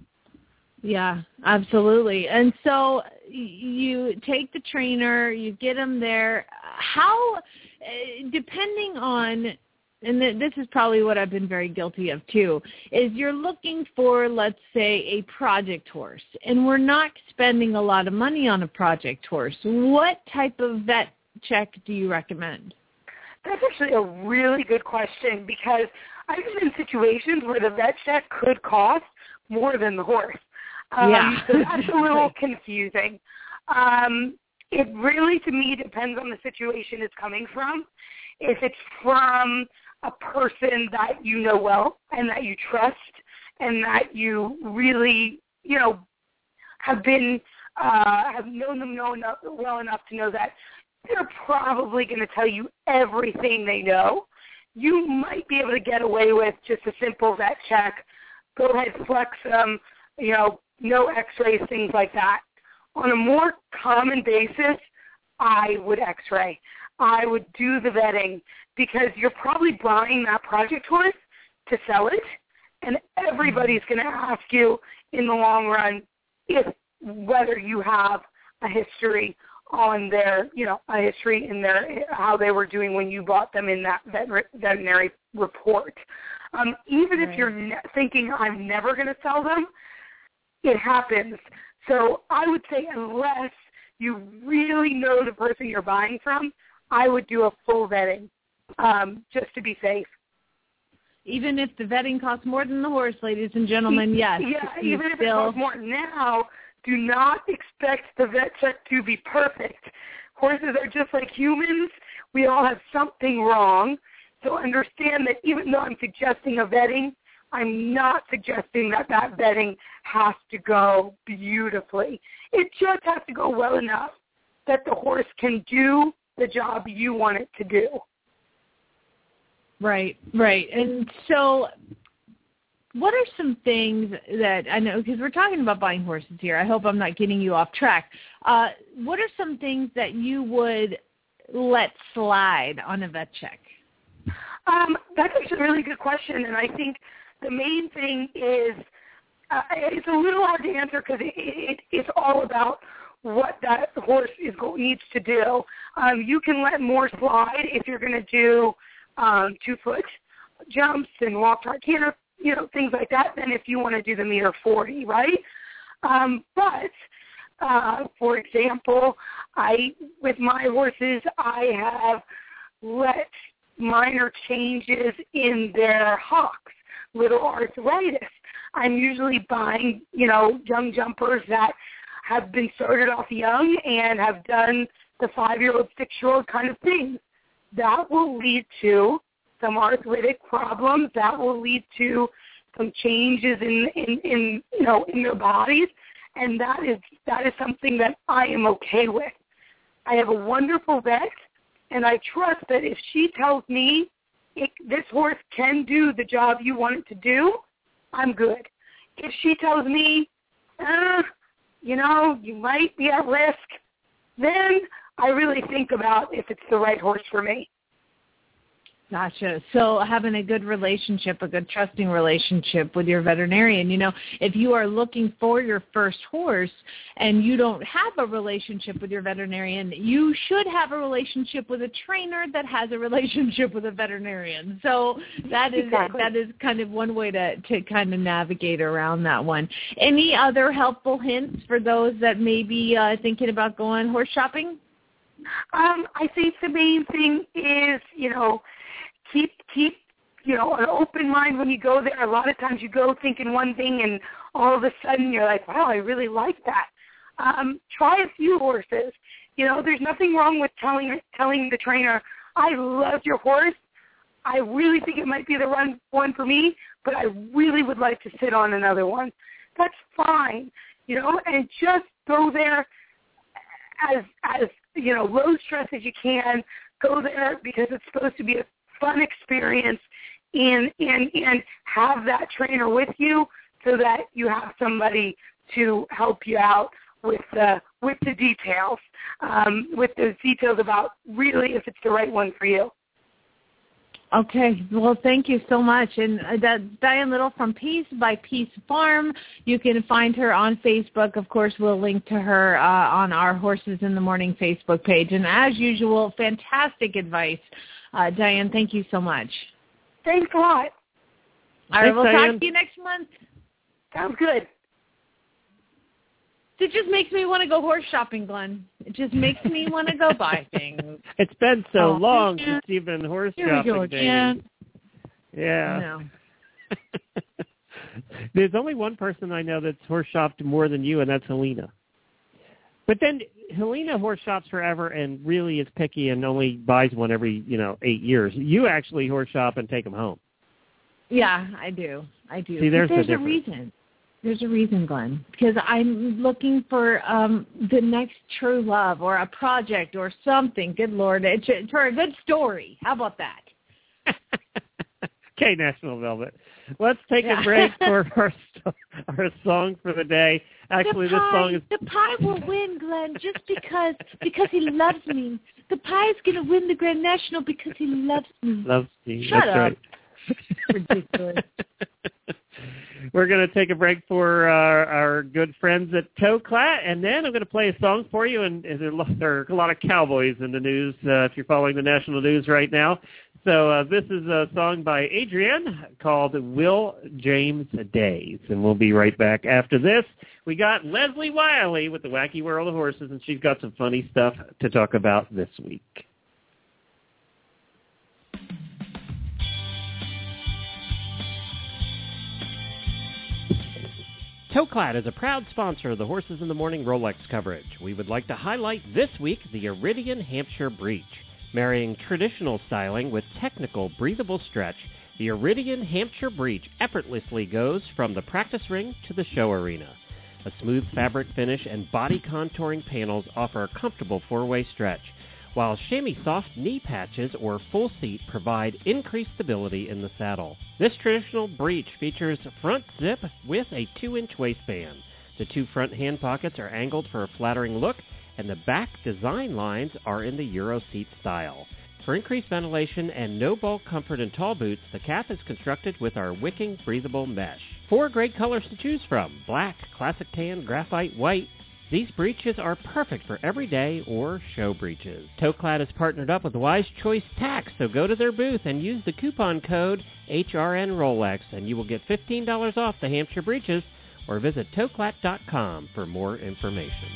Yeah, absolutely. And so you take the trainer, you get them there. How, depending on, and this is probably what I've been very guilty of too, is you're looking for, let's say, a project horse, and we're not spending a lot of money on a project horse. What type of vet check do you recommend? That's actually a really good question, because I've been in situations where the vet check could cost more than the horse. Um, yeah. So that's a little confusing. Um, it really, to me, depends on the situation it's coming from. If it's from a person that you know well and that you trust and that you really, you know, have been, uh, have known them know enough, well enough to know that they're probably going to tell you everything they know, you might be able to get away with just a simple vet check. Go ahead, flex them, you know, no x-rays, things like that. On a more common basis, I would x-ray. I would do the vetting, because you're probably buying that project horse to sell it, and everybody's going to ask you in the long run if whether you have a history on their, you know, a history in their, how they were doing when you bought them in that veterinary report. Um, even right. if you're ne- thinking, I'm never going to sell them, it happens. So I would say, unless you really know the person you're buying from, I would do a full vetting, um, just to be safe. Even if the vetting costs more than the horse, ladies and gentlemen, yes. Yeah, even if still... it costs more now, do not expect the vet check to be perfect. Horses are just like humans. We all have something wrong. So understand that even though I'm suggesting a vetting, I'm not suggesting that that vetting has to go beautifully. It just has to go well enough that the horse can do the job you want it to do. Right, right. And so what are some things that, I know, because we're talking about buying horses here. I hope I'm not getting you off track. Uh, what are some things that you would let slide on a vet check? Um, that's actually a really good question, and I think the main thing is, uh, it's a little hard to answer because it, it, it's all about what that horse is needs to do. Um, you can let more slide if you're going to do um, two-foot jumps and walk track, you know, things like that, than if you want to do the meter forty, right? Um, but, uh, for example, I with my horses, I have let minor changes in their hocks, little arthritis. I'm usually buying, you know, young jumpers that have been started off young and have done the five-year-old, six-year-old kind of thing. That will lead to some arthritic problems. That will lead to some changes in, in, in you know, in their bodies, and that is that is something that I am okay with. I have a wonderful vet, and I trust that if she tells me it, this horse can do the job you want it to do, I'm good. If she tells me, uh, you know, you might be at risk, then I really think about if it's the right horse for me. Gotcha. So having a good relationship, a good trusting relationship with your veterinarian. You know, if you are looking for your first horse and you don't have a relationship with your veterinarian, you should have a relationship with a trainer that has a relationship with a veterinarian. So that is exactly. that is kind of one way to, to kind of navigate around that one. Any other helpful hints for those that may be uh, thinking about going horse shopping? Um, I think the main thing is, you know, Keep, keep, you know, an open mind when you go there. A lot of times you go thinking one thing and all of a sudden you're like, wow, I really like that. Um, try a few horses. You know, there's nothing wrong with telling telling the trainer, I loved your horse. I really think it might be the run one for me, but I really would like to sit on another one. That's fine, you know, and just go there as, as you know, low stress as you can. Go there because it's supposed to be a fun experience, and, and, and have that trainer with you so that you have somebody to help you out with the, with the details, um, with those details about really if it's the right one for you. Okay. Well, thank you so much. And uh, that's Diane Little from Peace by Peace Farm. You can find her on Facebook. Of course, we'll link to her uh, on our Horses in the Morning Facebook page. And as usual, fantastic advice. Uh, Diane, thank you so much. Thanks a lot. All right, Thanks, we'll Diane. talk to you next month. Sounds good. It just makes me want to go horse shopping, Glenn. It just makes me want to go buy things. It's been so Oh, long yeah. since you've been horse Here shopping, we go baby. again. Yeah. No. There's only one person I know that's horse shopped more than you, and that's Helena. But then Helena horse shops forever and really is picky and only buys one every, you know, eight years. You actually horse shop and take them home. Yeah, I do. I do. See, there's but there's the a difference. reason. There's a reason, Glenn, because I'm looking for um, the next true love or a project or something. Good Lord, it's, it's for a good story. How about that? Okay, National Velvet. Let's take Yeah. a break for our, our song for the day. Actually, the this pie, song is... the pie will win, Glenn, just because because he loves me. The pie is going to win the Grand National because he loves me. Loves me. Shut That's up. right. Ridiculous. We're going to take a break for our, our good friends at Toclat, and then I'm going to play a song for you. And there are a lot of cowboys in the news uh, if you're following the national news right now. So uh, this is a song by Adrienne called Will James Days, and we'll be right back after this. We got Leslie Wiley with the Wacky World of Horses, and she's got some funny stuff to talk about this week. Toclat is a proud sponsor of the Horses in the Morning Rolex coverage. We would like to highlight this week the Iridian Hampshire Breech. Marrying traditional styling with technical breathable stretch, the Iridian Hampshire Breech effortlessly goes from the practice ring to the show arena. A smooth fabric finish and body contouring panels offer a comfortable four-way stretch, while chamois soft knee patches or full seat provide increased stability in the saddle. This traditional breech features front zip with a two-inch waistband. The two front hand pockets are angled for a flattering look, and the back design lines are in the Euro seat style. For increased ventilation and no-bulk comfort in tall boots, the cap is constructed with our wicking breathable mesh. Four great colors to choose from: black, classic tan, graphite, white. These breeches are perfect for everyday or show breeches. Toclat has partnered up with Wise Choice Tax, so go to their booth and use the coupon code H R N Rolex, and you will get fifteen dollars off the Hampshire breeches, or visit toclat dot com for more information.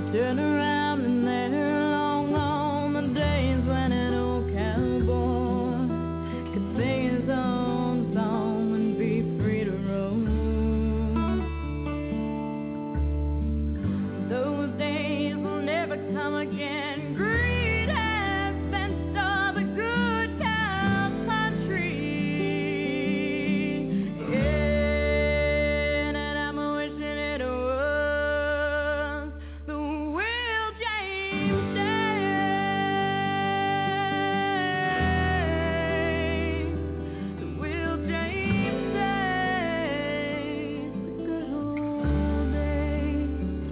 turn around and there long on the days when an old cowboy could sing his own song and be free to roam. Those days will never come again. Greed has fenced all the good cow country. Yeah, and I'm wishing it was the Will James days. The Will James days. The good old days.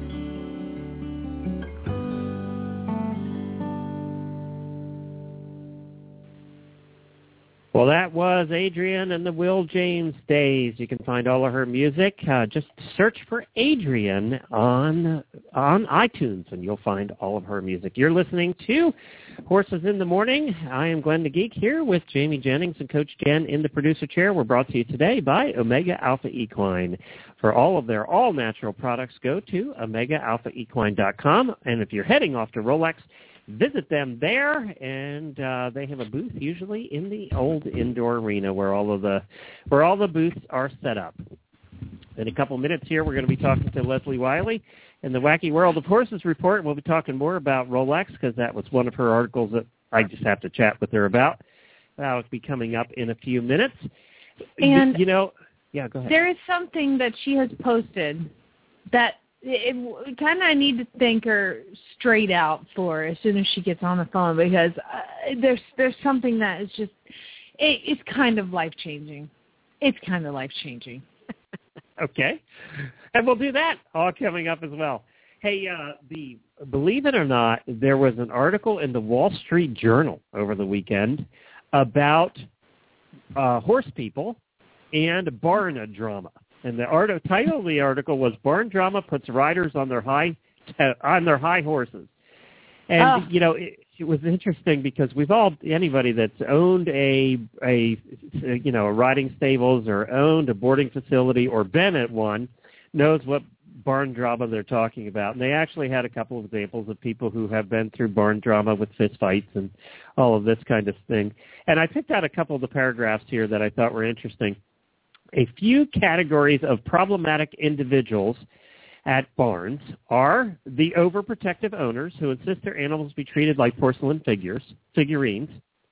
Well, that was Adrienne and the Will James Days. You can find all of her music. Uh, just search for Adrienne on on iTunes, and you'll find all of her music. You're listening to Horses in the Morning. I am Glenn the Geek here with Jamie Jennings and Coach Jen in the producer chair. We're brought to you today by Omega Alpha Equine. For all of their all-natural products, go to omega alpha equine dot com. And if you're heading off to Rolex, visit them there, and uh, they have a booth usually in the old indoor arena where all of the where all the booths are set up. In a couple minutes here, we're going to be talking to Leslie Wiley in the Wacky World of Horses report. We'll be talking more about Rolex because that was one of her articles that I just have to chat with her about. That'll be coming up in a few minutes. And you know, yeah, go ahead. There is something that she has posted that it, it kind of I need to thank her straight out for as soon as she gets on the phone, because uh, there's there's something that is just it, it's kind of life changing. It's kind of life changing. Okay, and we'll do that all coming up as well. Hey, uh, the believe it or not, there was an article in the Wall Street Journal over the weekend about uh, horse people and barn drama. And the art- title of the article was "Barn Drama Puts Riders on Their High uh, on Their High Horses." And oh. you know, it, it was interesting because we've all anybody that's owned a a you know a riding stables or owned a boarding facility or been at one knows what barn drama they're talking about. And they actually had a couple of examples of people who have been through barn drama with fist fights and all of this kind of thing. And I picked out a couple of the paragraphs here that I thought were interesting. A few categories of problematic individuals at barns are the overprotective owners who insist their animals be treated like porcelain figures, figurines.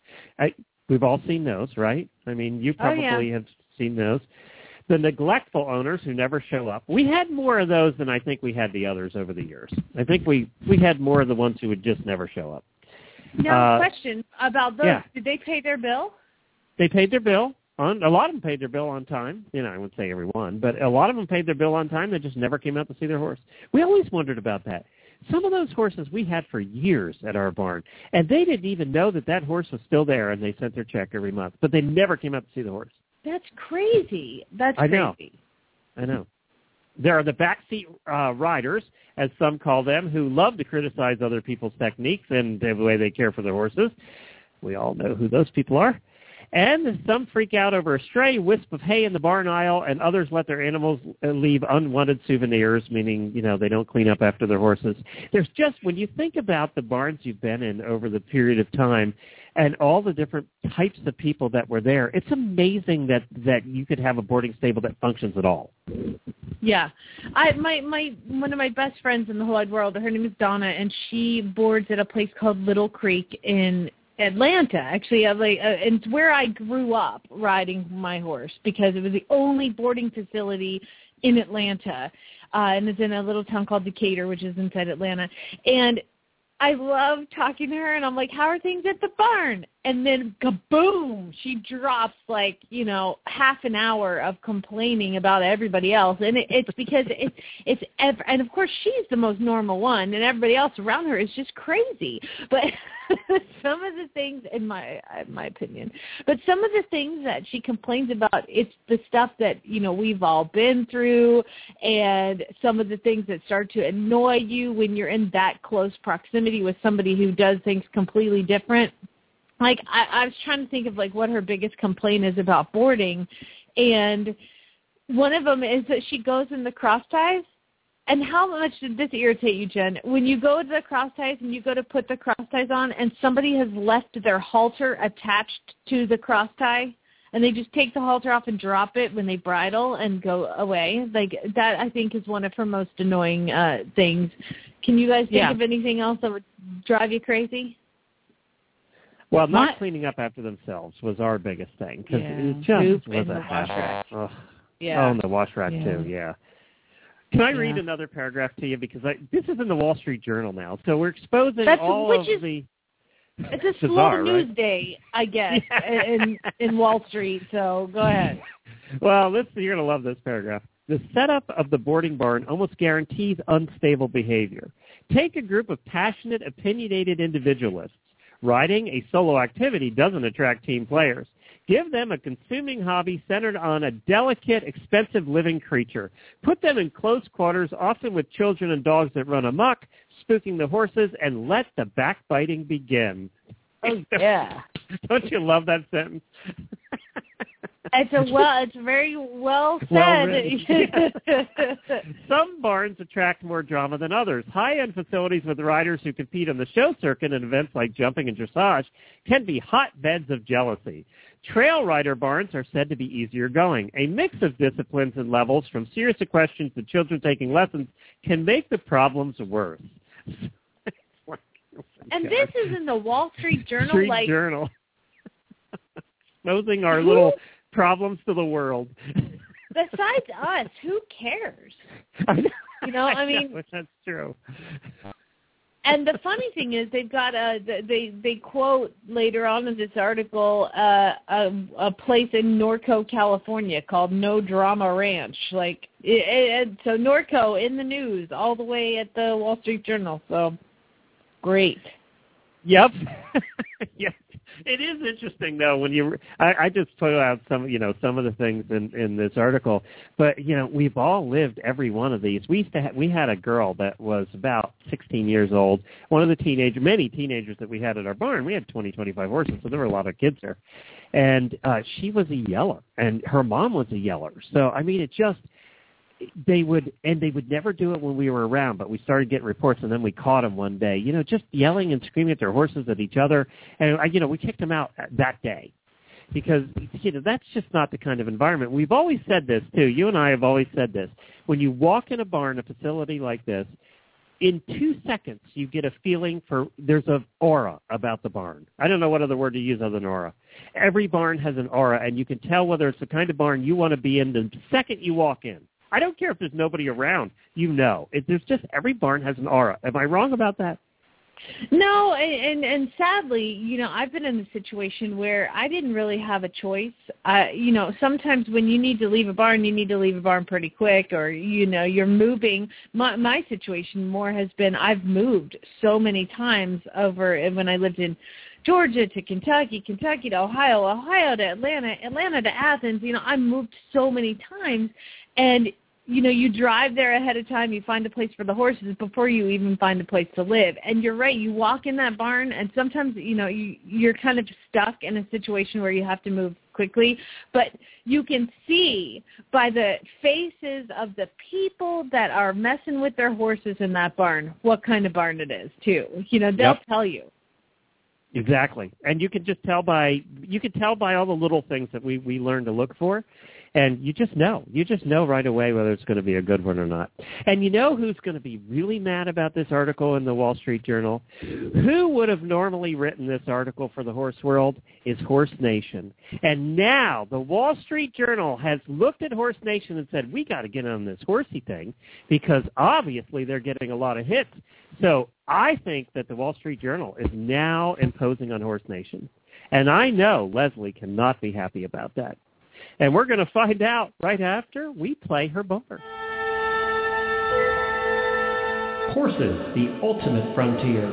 I, we've all seen those, right? I mean, you probably oh, yeah. have seen those. The neglectful owners who never show up. We had more of those than I think we had the others over the years. I think we, we had more of the ones who would just never show up. Now, Uh, question about those. yeah. Did they pay their bill? They paid their bill. On, a lot of them paid their bill on time. You know, I wouldn't say every one, but a lot of them paid their bill on time. They just never came out to see their horse. We always wondered about that. Some of those horses we had for years at our barn, and they didn't even know that that horse was still there, and they sent their check every month, but they never came out to see the horse. That's crazy. That's I crazy. know. I know. There are the backseat uh, riders, as some call them, who love to criticize other people's techniques and the way they care for their horses. We all know who those people are. And some freak out over a stray wisp of hay in the barn aisle, and others let their animals leave unwanted souvenirs, meaning, you know, they don't clean up after their horses. There's just, when you think about the barns you've been in over the period of time and all the different types of people that were there, it's amazing that, that you could have a boarding stable that functions at all. Yeah. I my, my one of my best friends in the whole wide world, her name is Donna, and she boards at a place called Little Creek in Atlanta, actually, uh, like, uh, and it's where I grew up riding my horse because it was the only boarding facility in Atlanta, uh, and it's in a little town called Decatur, which is inside Atlanta. And I love talking to her, and I'm like, how are things at the barn? And then, kaboom, she drops, like, you know, half an hour of complaining about everybody else. And it, it's because it's, it's ever, and, of course, she's the most normal one, and everybody else around her is just crazy. But some of the things, in my in my opinion, but some of the things that she complains about, it's the stuff that, you know, we've all been through, and some of the things that start to annoy you when you're in that close proximity with somebody who does things completely different. Like, I, I was trying to think of, like, what her biggest complaint is about boarding, and one of them is that she goes in the cross ties, And how much did this irritate you, Jen? When you go to the cross ties and you go to put the cross ties on and somebody has left their halter attached to the cross tie and they just take the halter off and drop it when they bridle and go away. Like that, I think, is one of her most annoying uh, things. Can you guys think Yeah. of anything else that would drive you crazy? Well, not My- cleaning up after themselves was our biggest thing because Yeah. it just Poop was in a the wash rack. hassle. Ugh. Yeah. Oh, and the wash rack Yeah. too. Yeah. Can I read Yeah. another paragraph to you because I, this is in the Wall Street Journal now, so we're exposing That's- all which of is- the. It's a slow bizarre, news right? day, I guess, Yeah. in in Wall Street. So go ahead. Well, listen, you're going to love this paragraph. The setup of the boarding barn almost guarantees unstable behavior. Take a group of passionate, opinionated individualists. Riding, a solo activity, doesn't attract team players. Give them a consuming hobby centered on a delicate, expensive living creature. Put them in close quarters, often with children and dogs that run amok, spooking the horses, and let the backbiting begin. Oh, yeah. Don't you love that sentence? It's a well. It's very well Well said. written. Some barns attract more drama than others. High-end facilities with riders who compete on the show circuit in events like jumping and dressage can be hotbeds of jealousy. Trail rider barns are said to be easier going. A mix of disciplines and levels, from serious equestrians to children taking lessons, can make the problems worse. And this is in the Wall Street Journal. Street like, Journal. Exposing our Who- little problems to the world. besides us, who cares? I know. You know, I mean, know, that's true. and the funny thing is, they've got a they they quote later on in this article uh, a a place in Norco, California called No Drama Ranch. Like, it, it, so Norco in the news all the way at the Wall Street Journal. So great. Yep. Yes. It is interesting though when you. I, I just put out some, you know, some of the things in, in this article, but you know, we've all lived every one of these. We used to. Ha- we had a girl that was about sixteen years old. One of the teenage, many teenagers that we had at our barn. We had twenty, twenty-five horses, so there were a lot of kids there, and uh, she was a yeller, and her mom was a yeller. So I mean, it just. They would, and they would never do it when we were around, but we started getting reports, and then we caught them one day, you know, just yelling and screaming at their horses at each other, and, you know, we kicked them out that day because, you know, that's just not the kind of environment. We've always said this, too. You and I have always said this. When you walk in a barn, a facility like this, in two seconds you get a feeling for, there's an aura about the barn. I don't know what other word to use other than aura. Every barn has an aura, and you can tell whether it's the kind of barn you want to be in the second you walk in. I don't care if there's nobody around. You know, it, there's just every barn has an aura. Am I wrong about that? No, and, and and sadly, you know, I've been in a situation where I didn't really have a choice. Uh, you know, sometimes when you need to leave a barn, you need to leave a barn pretty quick, or you know, you're moving. My my situation more has been I've moved so many times over when I lived in Georgia to Kentucky, Kentucky to Ohio, Ohio to Atlanta, Atlanta to Athens. You know, I moved so many times, and you know, you drive there ahead of time, you find a place for the horses before you even find a place to live. And you're right, you walk in that barn, and sometimes, you know, you, you're kind of stuck in a situation where you have to move quickly. But you can see by the faces of the people that are messing with their horses in that barn what kind of barn it is, too. You know, they'll Yep. tell you. Exactly. And you can just tell by, you can tell by all the little things that we, we learn to look for. And you just know. You just know right away whether it's going to be a good one or not. And you know who's going to be really mad about this article in the Wall Street Journal? Who would have normally written this article for the horse world is Horse Nation. And now the Wall Street Journal has looked at Horse Nation and said, we got to get on this horsey thing because obviously they're getting a lot of hits. So I think that the Wall Street Journal is now imposing on Horse Nation. And I know Leslie cannot be happy about that. And we're going to find out right after we play her barn. Horses, the ultimate frontier.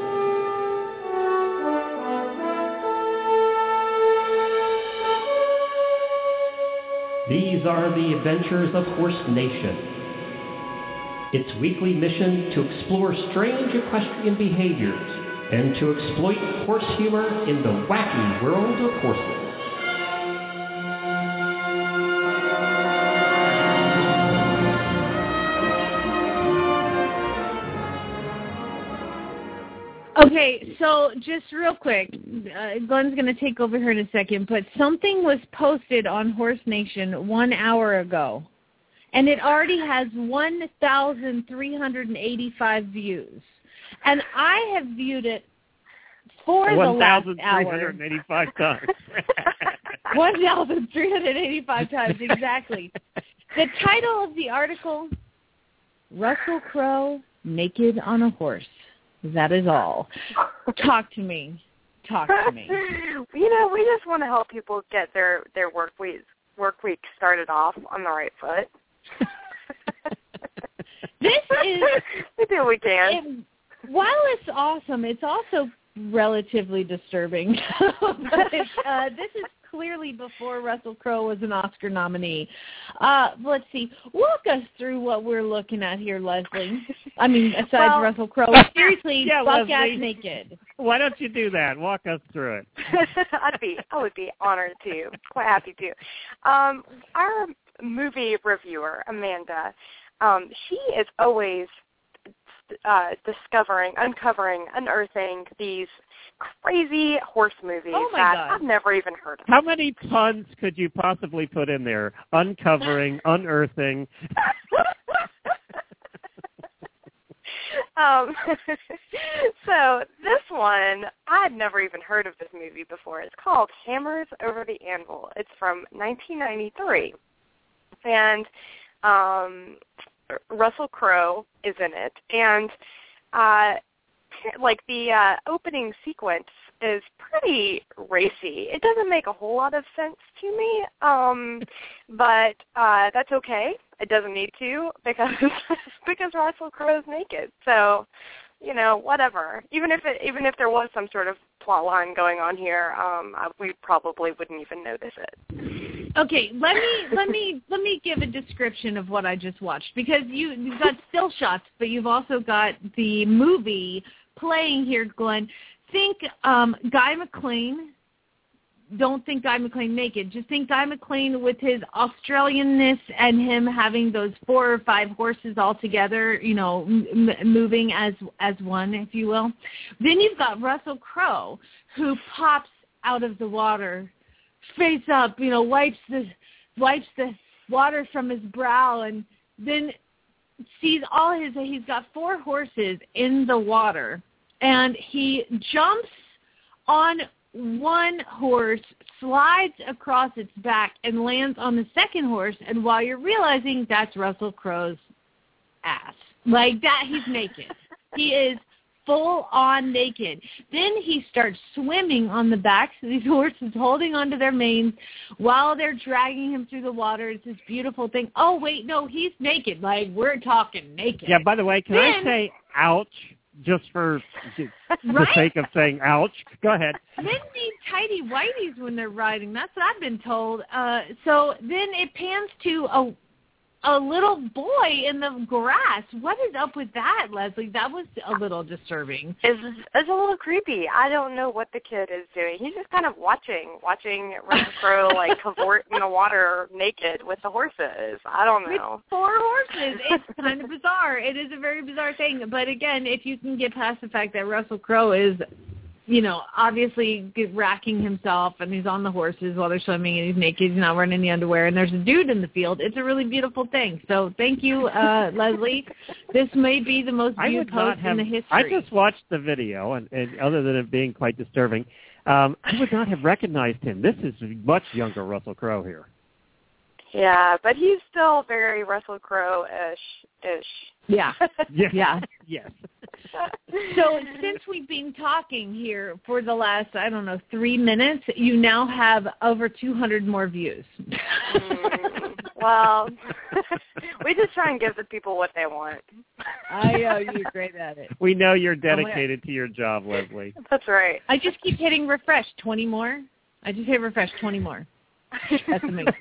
These are the adventures of Horse Nation. Its weekly mission to explore strange equestrian behaviors and to exploit horse humor in the wacky world of horses. Okay, so just real quick, uh, Glenn's going to take over here in a second, but something was posted on Horse Nation one hour ago, and it already has one thousand three hundred eighty-five views. And I have viewed it for the last hour. one thousand three hundred eighty-five times. one thousand three hundred eighty-five times, exactly. The title of the article, Russell Crowe naked on a horse. That is all. Talk to me. Talk to me. You know, we just want to help people get their, their work week work week started off on the right foot. This is we do what we can. It, while it's awesome, it's also relatively disturbing. but it's, uh, this is clearly before Russell Crowe was an Oscar nominee. Uh, let's see. Walk us through what we're looking at here, Leslie. I mean, aside well, Russell Crowe. Seriously, yeah, buck ass Leslie, naked. Why don't you do that? Walk us through it. I'd be, I would be honored to. Quite happy to. Um, our movie reviewer, Amanda, um, she is always uh, discovering, uncovering, unearthing these crazy horse movies oh my that God. I've never even heard of. How many puns could you possibly put in there? Uncovering, unearthing. um, so this one, I'd never even heard of this movie before. It's called Hammers Over the Anvil. It's from nineteen ninety-three. And um, Russell Crowe is in it. And uh like the uh, opening sequence is pretty racy. It doesn't make a whole lot of sense to me, um, but uh, that's okay. It doesn't need to because because Russell Crowe's naked. So, you know, whatever. Even if it, even if there was some sort of plot line going on here, um, I, we probably wouldn't even notice it. Okay, let me let me let me give a description of what I just watched because you you've got still shots, but you've also got the movie playing here, Glenn. Think um, Guy McLean. Don't think Guy McLean naked. Just think Guy McLean with his Australianness and him having those four or five horses all together, you know, m- moving as as one, if you will. Then you've got Russell Crowe, who pops out of the water, face up, you know, wipes the wipes the water from his brow, and then sees all his. He's got four horses in the water. And he jumps on one horse, slides across its back, and lands on the second horse. And while you're realizing that's Russell Crowe's ass. Like that, he's naked. He is full on naked. Then he starts swimming on the backs of these horses, holding onto their manes while they're dragging him through the water. It's this beautiful thing. Oh, wait, no, he's naked. Like, we're talking naked. Yeah, by the way, can then, I say ouch? Just for the right? sake of saying ouch. Go ahead. Men need tidy whities when they're riding. That's what I've been told. Uh, so then it pans to a a little boy in the grass. What is up with that, Leslie? That was a little disturbing. It's, it's a little creepy. I don't know what the kid is doing. He's just kind of watching, watching Russell Crowe like cavort in the water naked with the horses. I don't know. With four horses. It's kind of bizarre. It is a very bizarre thing. But again, if you can get past the fact that Russell Crowe is, you know, obviously racking himself and he's on the horses while they're swimming and he's naked, he's not wearing any underwear, and there's a dude in the field, it's a really beautiful thing. So thank you, uh, Leslie. This may be the most viewed post have, in the history. I just watched the video, and, and other than it being quite disturbing, um, I would not have recognized him. This is much younger Russell Crowe here. Yeah, but he's still very Russell Crowe-ish. Ish. Yeah. Yeah. Yeah. Yes. So since we've been talking here for the last, I don't know, three minutes, you now have over two hundred more views. mm, well, we just try and give the people what they want. I know, you're great at it. We know you're dedicated to your job, Leslie. That's right. I just keep hitting refresh. twenty more. I just hit refresh. twenty more. That's amazing.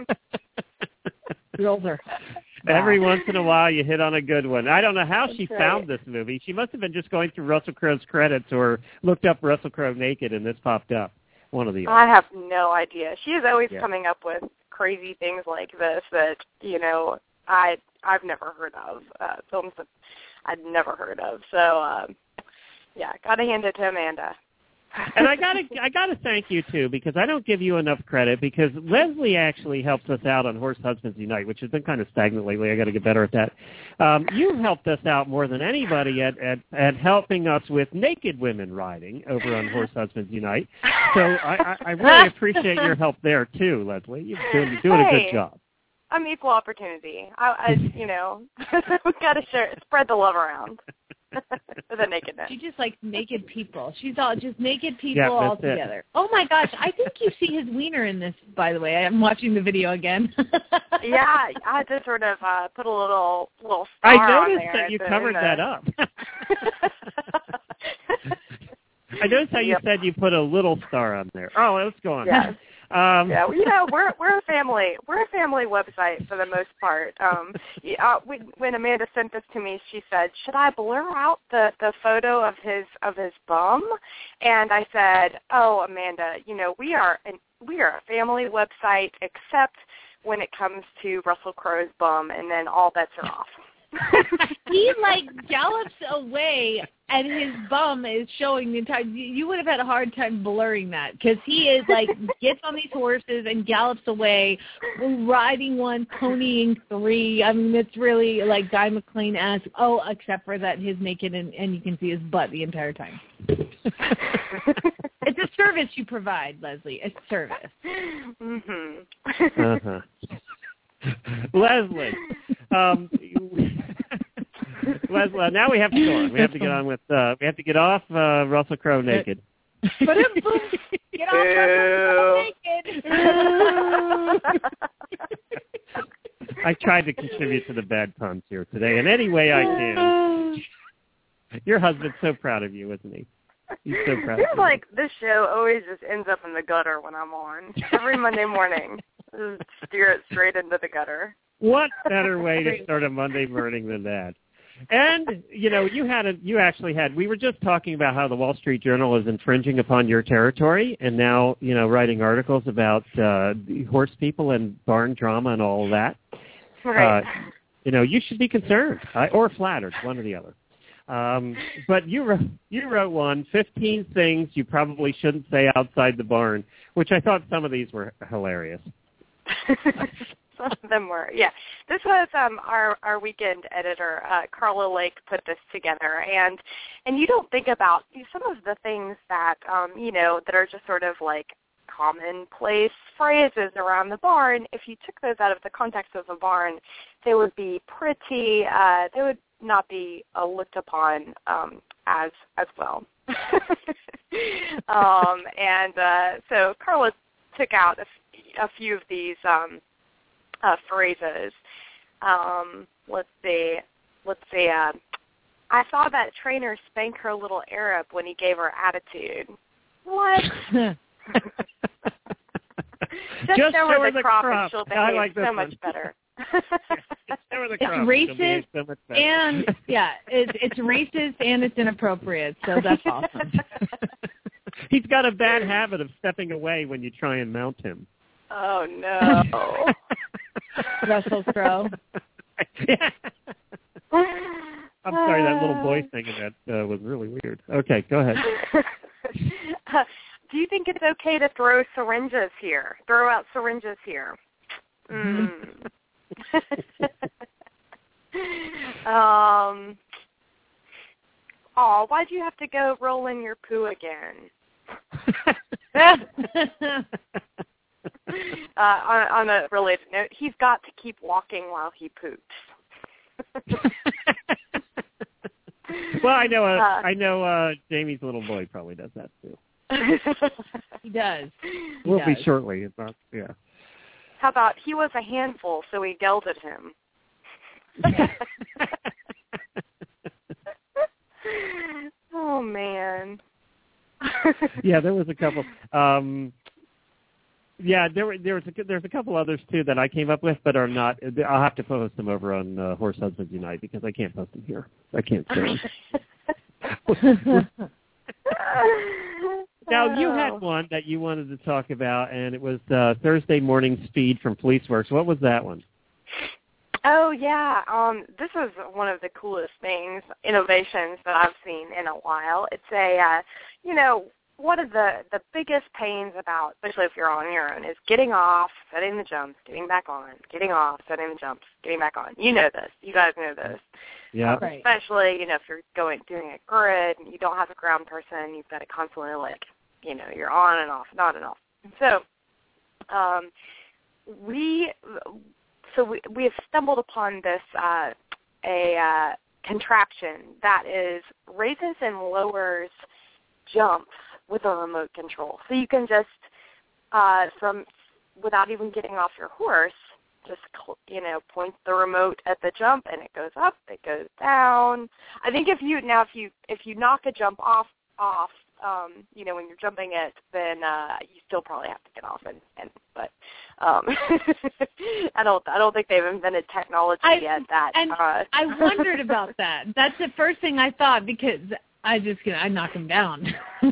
Girls are... Wow. Every once in a while, you hit on a good one. I don't know how she That's found right. this movie. She must have been just going through Russell Crowe's credits or looked up Russell Crowe naked, and this popped up. One of the other. I have no idea. She is always Yeah. coming up with crazy things like this that, you know, I, I've never heard of, uh, films that I'd never heard of. So, um, Yeah, gotta hand it to Amanda. And I gotta, I gotta thank you too, because I don't give you enough credit. Because Leslie actually helps us out on Horse Husbands Unite, which has been kind of stagnant lately. I got to get better at that. Um, you helped us out more than anybody at, at at helping us with naked women riding over on Horse Husbands Unite. So I, I, I really appreciate your help there too, Leslie. You're doing, you're doing hey, a good job. I'm equal opportunity. I, I you know, we gotta share, spread the love around. For the nakedness. She just likes naked people. She's all just naked people yeah, all together. It. Oh my gosh, I think you see his wiener in this, by the way. I'm watching the video again. Yeah, I had to sort of uh, put a little little star I on noticed there that you the, covered the... that up. I noticed how you yep. said you put a little star on there. Oh, let's go on. Yes. Um, yeah, well, you know, we're we're a family. We're a family website for the most part. Um, yeah, uh, we, when Amanda sent this to me, she said, "Should I blur out the, the photo of his of his bum?" And I said, "Oh, Amanda, you know, we are an, we are a family website, except when it comes to Russell Crowe's bum, and then all bets are off." He like gallops away and his bum is showing the entire. You would have had a hard time blurring that because he is like gets on these horses and gallops away, riding one, ponying three. I mean, it's really like Guy McLean-esque. Oh, except for that he's naked and, and you can see his butt the entire time. It's a service you provide, Leslie. It's service. Mm-hmm. uh-huh. Leslie, um, Leslie. Now we have to go on. We have to get on with. Uh, we have to get off uh, Russell Crowe naked. Get off Russell Crowe naked. I tried to contribute to the bad puns here today in any way I can. Your husband's so proud of you, isn't he? He's so proud. It's like this show always just ends up in the gutter when I'm on every Monday morning. Just steer it straight into the gutter. What better way to start a Monday morning than that? And you know, you had a, you actually had. We were just talking about how the Wall Street Journal is infringing upon your territory, and now you know, writing articles about uh, horse people and barn drama and all of that. Right. Uh, you know, you should be concerned uh, or flattered, one or the other. Um, but you wrote, you wrote one, fifteen things you probably shouldn't say outside the barn, which I thought some of these were hilarious. Some of them were, yeah. This was um, our our weekend editor, uh, Carla Lake, put this together, and and you don't think about some of the things that um, you know that are just sort of like commonplace phrases around the barn. If you took those out of the context of the barn, they would be pretty. Uh, they would not be uh, looked upon um, as as well. um, and uh, so Carla took out a, f- a few of these um, uh, phrases. Um, let's see. Let's see. Uh, I saw that trainer spank her little Arab when he gave her attitude. What? Just, Just show her the, the crop, crop and she'll I behave like so one. much better. It's racist so and yeah, it's it's racist and it's inappropriate. So that's awesome. He's got a bad habit of stepping away when you try and mount him. Oh no, Russell Crowe. Yeah. I'm sorry, that little boy singing that uh, was really weird. Okay, go ahead. uh, do you think it's okay to throw syringes here? Throw out syringes here. Mm. um. Oh, why'd you have to go roll in your poo again? uh, on, on a related note, he's got to keep walking while he poops. Well, I know. Uh, uh, I know. Uh, Jamie's little boy probably does that too. He does. He Will does. be shortly. It's not, yeah. How about he was a handful, so we gelded him. Oh man. Yeah, there was a couple. Um, yeah, there were there was a, there's a couple others too that I came up with, but are not. I'll have to post them over on uh, Horse Husbands Unite because I can't post them here. I can't say them. Now, you had one that you wanted to talk about, and it was uh, Thursday Morning Speed from Policeworks. What was that one? Oh yeah, um, this is one of the coolest things, innovations that I've seen in a while. It's a, uh, you know, one of the the biggest pains about, especially if you're on your own, is getting off, setting the jumps, getting back on, getting off, setting the jumps, getting back on. You know this. You guys know this. Yeah. Um, right. Especially, you know, if you're going doing a grid and you don't have a ground person, you've got to constantly like, you know, you're on and off, and on and off. And so, um, we. So we, we have stumbled upon this uh, a uh, contraption that is raises and lowers jumps with a remote control. So you can just, uh, from without even getting off your horse, just you know point the remote at the jump and it goes up, it goes down. I think if you now if you if you knock a jump off off. Um, you know, when you're jumping it, then uh, you still probably have to get off. And, and but um, I don't, I don't think they've invented technology I, yet. That and uh, I wondered about that. That's the first thing I thought because I just, you know, I knock them down.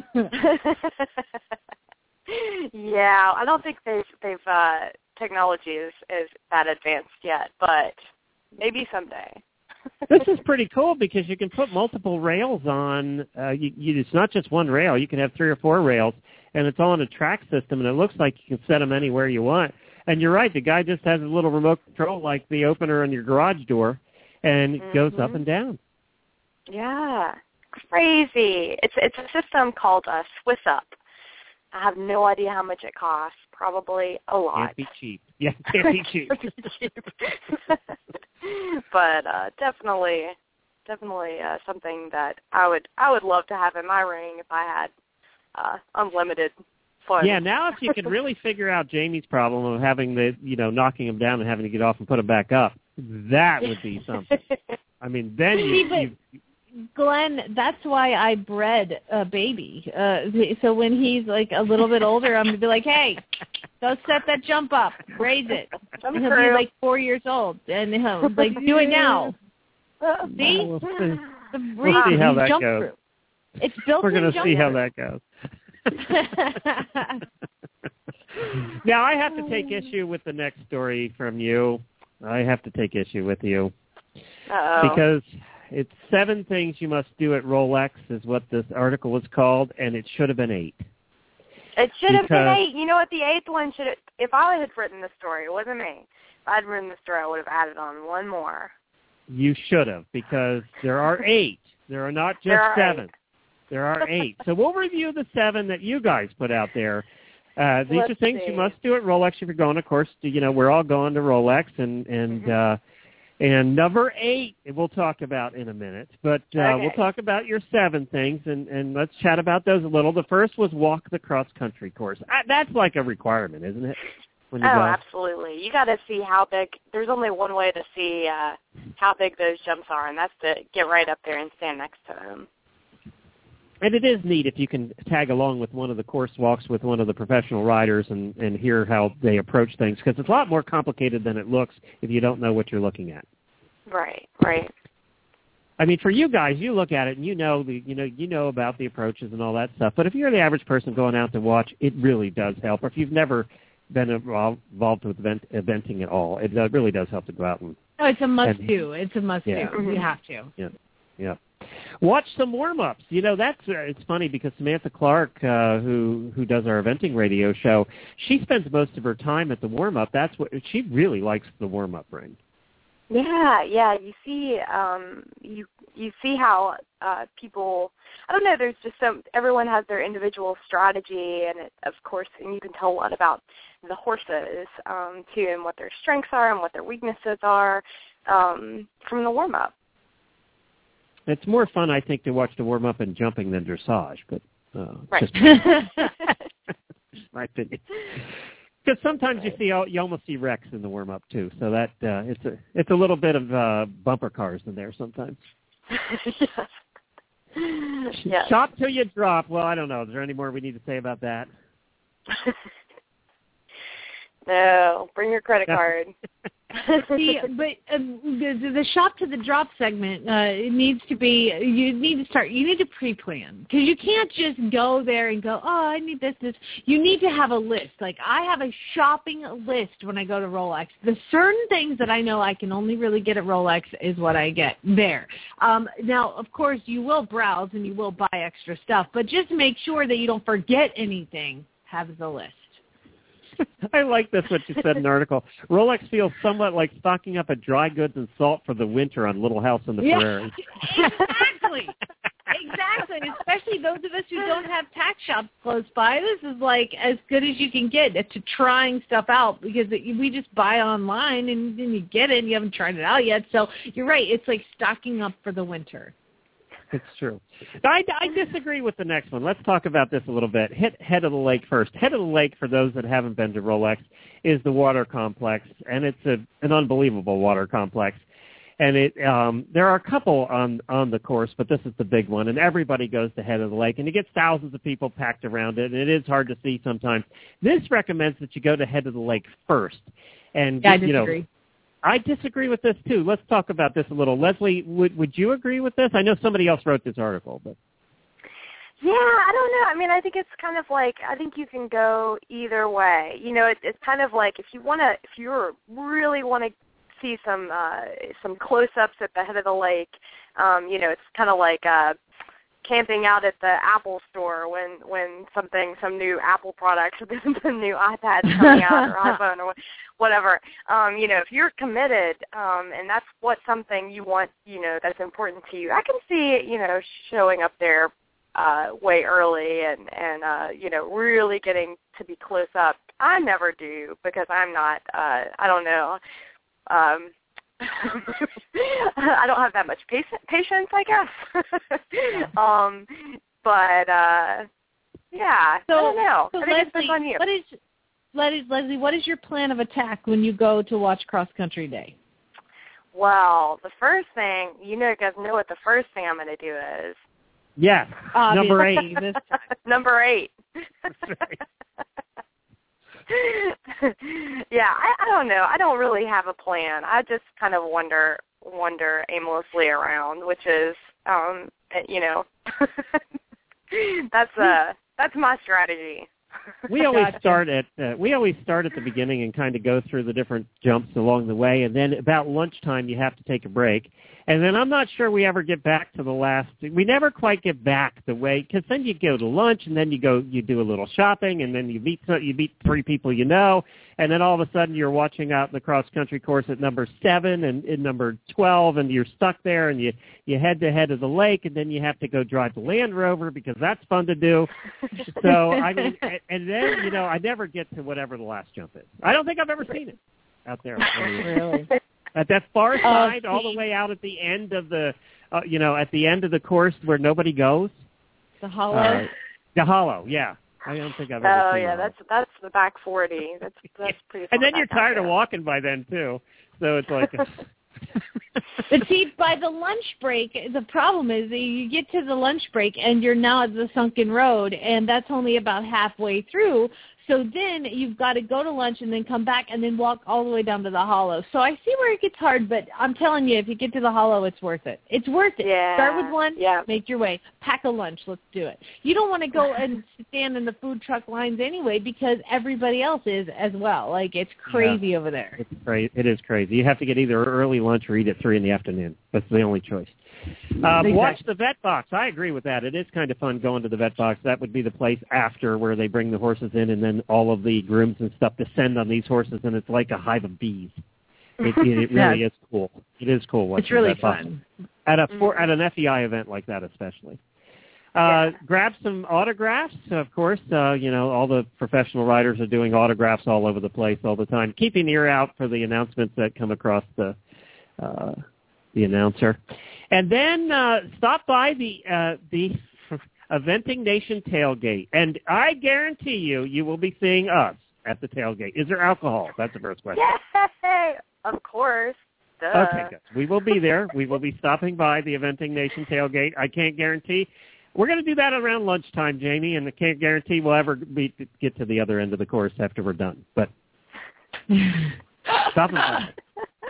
Yeah, I don't think they've, they've uh, technology is, is that advanced yet, but maybe someday. This is pretty cool because you can put multiple rails on. Uh, you, you, it's not just one rail. You can have three or four rails, and it's all on a track system, and it looks like you can set them anywhere you want. And you're right. The guy just has a little remote control like the opener on your garage door, and it mm-hmm. goes up and down. Yeah, crazy. It's it's a system called uh, Swiss Up. I have no idea how much it costs. Probably a lot. Can't be cheap. Yeah, can't be cheap. Can't be cheap. But uh, definitely, definitely uh, something that I would I would love to have in my ring if I had uh, unlimited fun. Yeah, now if you could really figure out Jamie's problem of having the you know knocking him down and having to get off and put him back up, that would be something. I mean, then you. See, but, you Glenn, that's why I bred a baby. Uh, so when he's like a little bit older, I'm gonna be like, "Hey, go set that jump up, raise it." And he'll be like four years old, and he'll like do it now. See, we'll see, the we'll see how that jump goes. Through. It's built. We're gonna see how through. that goes. Now I have to take issue with the next story from you. I have to take issue with you Uh-oh. because. It's seven things you must do at Rolex is what this article was called, and it should have been eight. It should have because, been eight. You know what? The eighth one should have, if I had written the story, it wasn't me. If I had written the story, I would have added on one more. You should have, because there are eight. There are not just there are seven. Eight. There are eight. So we'll review the seven that you guys put out there. Uh, these Let's are things see. you must do at Rolex if you're going. Of course, you know, we're all going to Rolex, and, and mm-hmm. uh, And number eight, we'll talk about in a minute, but uh, okay. we'll talk about your seven things, and, and let's chat about those a little. The first was walk the cross-country course. I, that's like a requirement, isn't it? When you oh, go? Absolutely. You got to see how big. There's only one way to see uh, how big those jumps are, and that's to get right up there and stand next to them. And it is neat if you can tag along with one of the course walks with one of the professional riders and, and hear how they approach things, because it's a lot more complicated than it looks if you don't know what you're looking at. Right, right. I mean, for you guys, you look at it and you know the you know you know about the approaches and all that stuff. But if you're the average person going out to watch, it really does help. Or if you've never been involved with event, eventing at all, it uh, really does help to go out and. Oh, it's a must-do. It's a must-do. Yeah. Mm-hmm. You have to. Yeah, yeah. Watch some warm-ups. You know, that's uh, it's funny because Samantha Clark, uh, who who does our eventing radio show, she spends most of her time at the warm-up. That's what she really likes, the warm-up ring. Yeah, yeah. You see, um, you you see how uh, people. I don't know. There's just some. Everyone has their individual strategy, and it, of course, and you can tell a lot about the horses um, too, and what their strengths are and what their weaknesses are um, from the warm-up. It's more fun, I think, to watch the warm-up and jumping than dressage, but uh, right. just my opinion. Because sometimes you see you almost see wrecks in the warm-up too, so that uh, it's a it's a little bit of uh, bumper cars in there sometimes. Yes. Yes. Shop till you drop. Well, I don't know. Is there any more we need to say about that? No. Bring your credit card. See, but uh, the, the shop to the drop segment, uh, it needs to be, you need to start, you need to pre-plan. Because you can't just go there and go, oh, I need this, this. You need to have a list. Like, I have a shopping list when I go to Rolex. The certain things that I know I can only really get at Rolex is what I get there. Um, now, of course, you will browse and you will buy extra stuff, but just make sure that you don't forget anything. Have the list. I like this, what you said in the article. Rolex feels somewhat like stocking up at dry goods and salt for the winter on Little House on the Yeah, Prairie. Exactly. Exactly. Especially those of us who don't have tax shops close by. This is like as good as you can get to trying stuff out because it, we just buy online and then you get it and you haven't tried it out yet. So you're right. It's like stocking up for the winter. It's true. I, I disagree with the next one. Let's talk about this a little bit. Hit Head of the Lake first. Head of the Lake, for those that haven't been to Rolex, is the water complex, and it's a, an unbelievable water complex. And it um, there are a couple on, on the course, but this is the big one, and everybody goes to Head of the Lake, and it gets thousands of people packed around it, and it is hard to see sometimes. This recommends that you go to Head of the Lake first. And, yeah, I you disagree. know, I disagree with this, too. Let's talk about this a little. Leslie, would would you agree with this? I know somebody else wrote this article. But Yeah, I don't know. I mean, I think it's kind of like, I think you can go either way. You know, it, it's kind of like if you want to, if you really want to see some uh, some close-ups at the Head of the Lake, um, you know, it's kind of like uh, camping out at the Apple store when, when something, some new Apple product, the new iPad coming out or iPhone or whatever. Um, you know, if you're committed um, and that's what something you want, you know, that's important to you, I can see, you know, showing up there uh, way early and, and uh, you know, really getting to be close up. I never do because I'm not, uh, I don't know, um, I don't have that much patience, I guess. um, but uh, yeah, So, I don't know. so I think it Leslie, depends on you. what is Leslie, Leslie, what is your plan of attack when you go to watch Cross Country Day? Well, the first thing, you know, you guys know what the first thing I'm going to do is. yes, number eight. This time. Number eight. That's right. yeah, I, I don't know. I don't really have a plan. I just kind of wander wander aimlessly around, which is, um, you know, that's uh that's my strategy. We always Gotcha. start at uh, we always start at the beginning and kind of go through the different jumps along the way, and then about lunchtime you have to take a break, and then I'm not sure we ever get back to the last. We never quite get back the way because then you go to lunch and then you go you do a little shopping and then you meet you meet three people you know, and then all of a sudden you're watching out the cross country course at number seven and in number twelve, and you're stuck there, and you you head to Head of the Lake, and then you have to go drive the Land Rover because that's fun to do. So I mean. And then, you know, I never get to whatever the last jump is. I don't think I've ever seen it out there. Really? At that far side, Oh, all the way out at the end of the, uh, you know, at the end of the course where nobody goes. The hollow? Uh, the hollow, yeah. I don't think I've ever Oh seen yeah, that. that's that's the back forty. That's that's pretty. And far then you're back out tired of there. walking by then, too. So it's like... But see, by the lunch break, the problem is that you get to the lunch break and you're now at the sunken road, and that's only about halfway through. So then you've got to go to lunch and then come back and then walk all the way down to the hollow. So I see where it gets hard, but I'm telling you, if you get to the hollow, it's worth it. It's worth it. Yeah. Start with one, Yeah. make your way. Pack a lunch. Let's do it. You don't want to go and stand in the food truck lines anyway because everybody else is as well. Like, it's crazy Yeah. over there. It's crazy. It is crazy. You have to get either early lunch or eat at three in the afternoon. That's the only choice. Um, Exactly. Watch the vet box. I agree with that. It is kind of fun going to the vet box. That would be the place after where they bring the horses in, and then all of the grooms and stuff descend on these horses, and it's like a hive of bees. It, it really Yeah. is cool. It is cool watching It's really the vet box. fun. At a for, at an F E I event like that, especially. Uh, grab some autographs, of course. Uh, you know, all the professional riders are doing autographs all over the place all the time. Keep an ear out for the announcements that come across the uh, the announcer. And then uh, stop by the uh, the Eventing Nation tailgate. And I guarantee you, you will be seeing us at the tailgate. Is there alcohol? That's the first question. Yay! Of course. Duh. Okay, good. We will be there. We will be stopping by the Eventing Nation tailgate. I can't guarantee. We're going to do that around lunchtime, Jamie, and I can't guarantee we'll ever be, get to the other end of the course after we're done. But stopping by.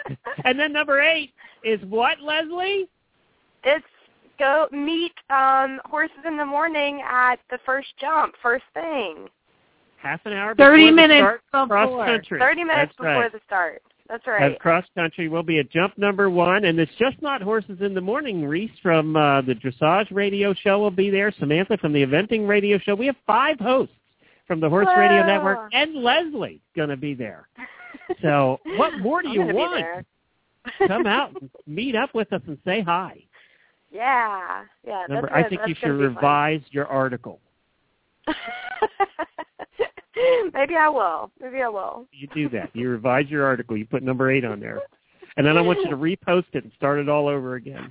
And then number eight is what, Leslie? It's go meet um, horses in the morning at the first jump, first thing. Half an hour before thirty the minutes start, before. cross country. thirty minutes That's before right. the start. That's right. At cross country will be at jump number one, and it's just not horses in the morning. Reese from uh, the Dressage Radio Show will be there. Samantha from the Eventing Radio Show. We have five hosts from the Horse Whoa. Radio Network, and Leslie going to be there. So what more do I'm you gonna be want? there. Come out, and meet up with us, and say hi. Yeah, yeah. Number, that's I think that's you should gonna be revise your article. fun. Maybe I will. Maybe I will. You do that. You revise your article. You put number eight on there. And then I want you to repost it and start it all over again.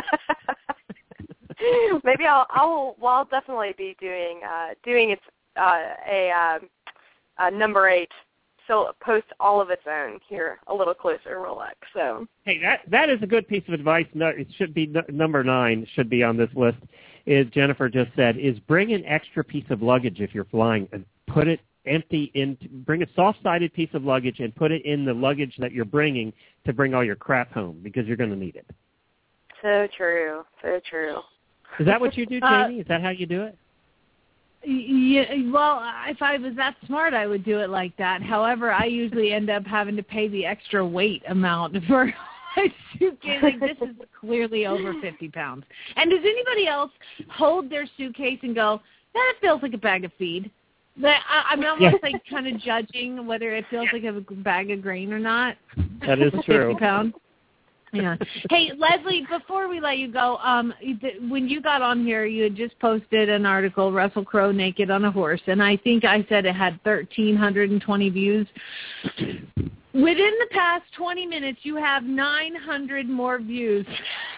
Maybe I'll, I'll, well, I'll definitely be doing, uh, doing its, uh, a, uh, a number eight. So post all of its own here a little closer, Rolex. So. Hey, that that is a good piece of advice. No, it should be n- number nine. Should be on this list. Is Jennifer just said is bring an extra piece of luggage if you're flying and put it empty in. Bring a soft-sided piece of luggage and put it in the luggage that you're bringing to bring all your crap home because you're going to need it. So true. So true. Is that what you do, Uh, Jamie? Is that how you do it? Yeah, well, if I was that smart, I would do it like that. However, I usually end up having to pay the extra weight amount for my suitcase. Like, this is clearly over fifty pounds. And does anybody else hold their suitcase and go, that feels like a bag of feed? That, I, I'm almost Yeah. like kind of judging whether it feels like a bag of grain or not. That is true. fifty pounds. Yeah. Hey, Leslie, before we let you go, um, when you got on here, you had just posted an article, Russell Crowe naked on a horse, and I think I said it had one thousand three hundred twenty views. Within the past twenty minutes, you have nine hundred more views. So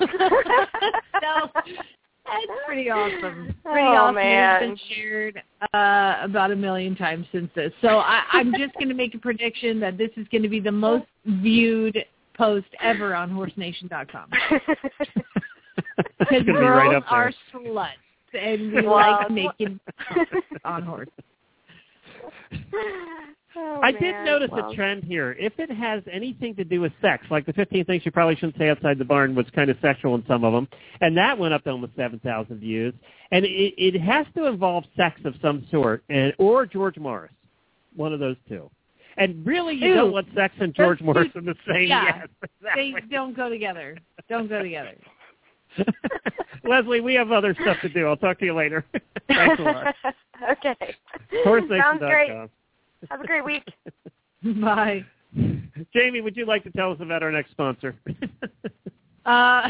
that's pretty awesome. Pretty Oh, awesome. man. It's been shared uh, about a million times since this. So I, I'm just going to make a prediction that this is going to be the most viewed post ever on horse nation dot com. Because gonna be girls right up there. are sluts, and we Well, like naked on horse. Oh, I did man. notice Well, a trend here. If it has anything to do with sex, like the fifteen things you probably shouldn't say outside the barn was kind of sexual in some of them, and that went up to almost seven thousand views, and it, it has to involve sex of some sort, and or George Morris, one of those two. And really, you Ew. don't want sex and George Those Morris two- in the same. yeah. Yes, exactly. They don't go together. Don't go together. Leslie, we have other stuff to do. I'll talk to you later. Thanks a lot. Okay. horse nation Sounds dot great. com. Have a great week. Bye. Jamie, would you like to tell us about our next sponsor? Uh,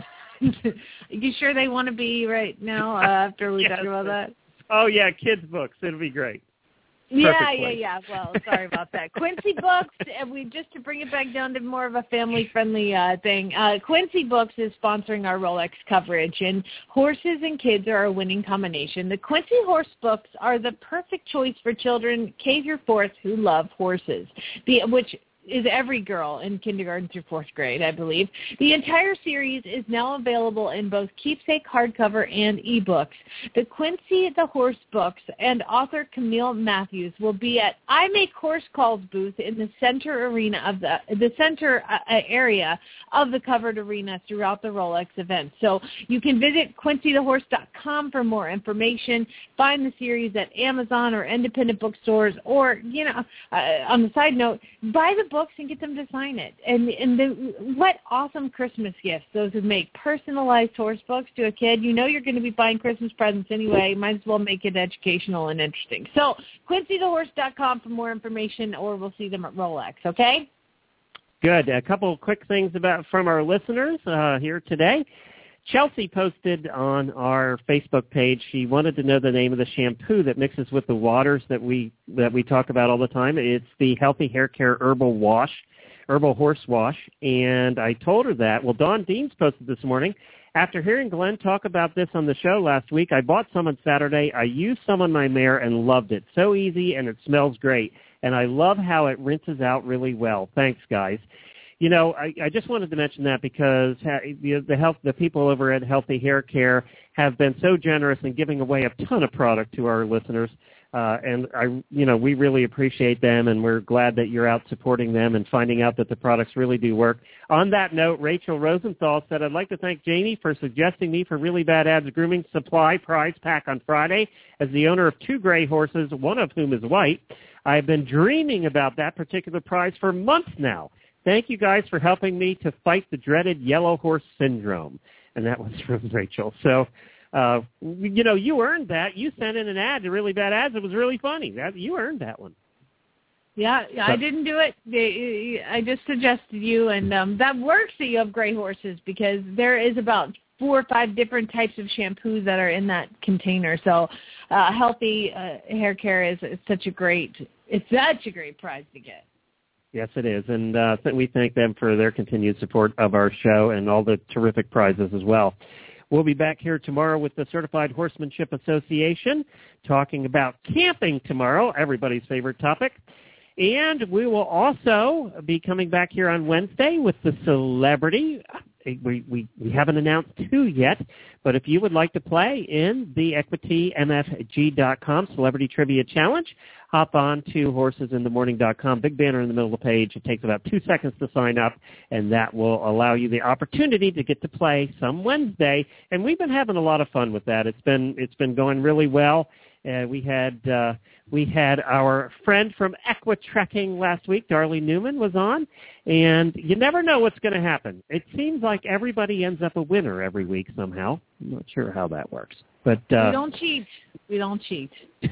you sure they want to be right now uh, after we Yes. talk about that? Oh, yeah, kids' books. It'll be great. Yeah, Perfect yeah, place. yeah. Well, sorry about that. Quincy Books, and we just to bring it back down to more of a family-friendly uh, thing. Uh, Quincy Books is sponsoring our Rolex coverage, and horses and kids are a winning combination. The Quincy Horse Books are the perfect choice for children K through fourth who love horses, the, which is every girl in kindergarten through fourth grade, I believe. The entire series is now available in both keepsake hardcover and ebooks. The Quincy the Horse Books and author Camille Matthews will be at I Make Horse Calls booth in the center arena of the the center uh, area of the covered arena throughout the Rolex event. So you can visit quincy the horse dot com for more information. Find the series at Amazon or independent bookstores, or you know, uh, on the side note, buy the books and get them to sign it. And and the, what awesome Christmas gifts those who make personalized horse books to a kid. You know you're going to be buying Christmas presents anyway. Might as well make it educational and interesting. So quincy the horse dot com for more information, or we'll see them at Rolex, okay? Good. A couple of quick things about from our listeners uh, here today. Chelsea posted on our Facebook page she wanted to know the name of the shampoo that mixes with the waters that we that we talk about all the time. It's the Healthy Hair Care Herbal Wash, Herbal Horse Wash, and I told her that. Well, Dawn Deans posted this morning. After hearing Glenn talk about this on the show last week, I bought some on Saturday. I used some on my mare and loved it. So easy, and it smells great. And I love how it rinses out really well. Thanks, guys. you know, I, I just wanted to mention that because ha- the, the health, the people over at Healthy Hair Care have been so generous in giving away a ton of product to our listeners. Uh, and I, you know, we really appreciate them, and we're glad that you're out supporting them and finding out that the products really do work. On that note, Rachel Rosenthal said, I'd like to thank Janie for suggesting me for Really Bad Ads Grooming Supply Prize Pack on Friday. As the owner of two gray horses, one of whom is white, I've been dreaming about that particular prize for months now. Thank you guys for helping me to fight the dreaded yellow horse syndrome. And that was from Rachel. So, Uh, you know, you earned that. You sent in an ad to Really Bad Ads. It was really funny. That, you earned that one. Yeah, yeah, I didn't do it. They, I just suggested you, and um, that works that you have gray horses because there is about four or five different types of shampoos that are in that container. So uh, Healthy uh, Hair Care is, is such a great, it's such a great prize to get. Yes, it is. And uh, we thank them for their continued support of our show and all the terrific prizes as well. We'll be back here tomorrow with the Certified Horsemanship Association talking about camping tomorrow, everybody's favorite topic. And we will also be coming back here on Wednesday with the celebrity. We, we, we haven't announced who yet, but if you would like to play in the equity m f g dot com Celebrity Trivia Challenge, hop on to horses in the morning dot com. Big banner in the middle of the page. It takes about two seconds to sign up, and that will allow you the opportunity to get to play some Wednesday. And we've been having a lot of fun with that. It's been it's been going really well. Uh, we had uh, we had our friend from Equitrekking last week, Darlene Newman, was on, and you never know what's going to happen. It seems like everybody ends up a winner every week somehow. I'm not sure how that works, but uh, we don't cheat. We don't cheat.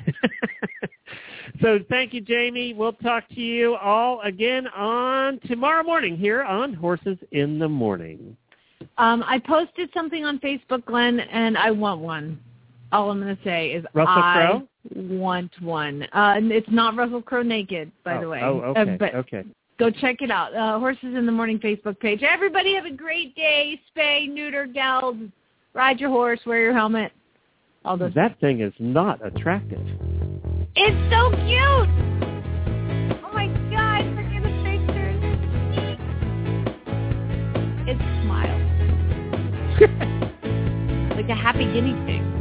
So thank you, Jamie. We'll talk to you all again on tomorrow morning here on Horses in the Morning. Um, I posted something on Facebook, Glenn, and I want one. All I'm going to say is Russell I Crowe? want one. Uh, it's not Russell Crowe naked, by oh, the way. Oh, okay, uh, but okay. Go check it out. Uh, Horses in the Morning Facebook page. Everybody have a great day. Spay, neuter, geld, ride your horse, wear your helmet. All those That thing is not attractive. It's so cute. Oh, my God. Look at the pictures. It smiles. Like a happy guinea pig.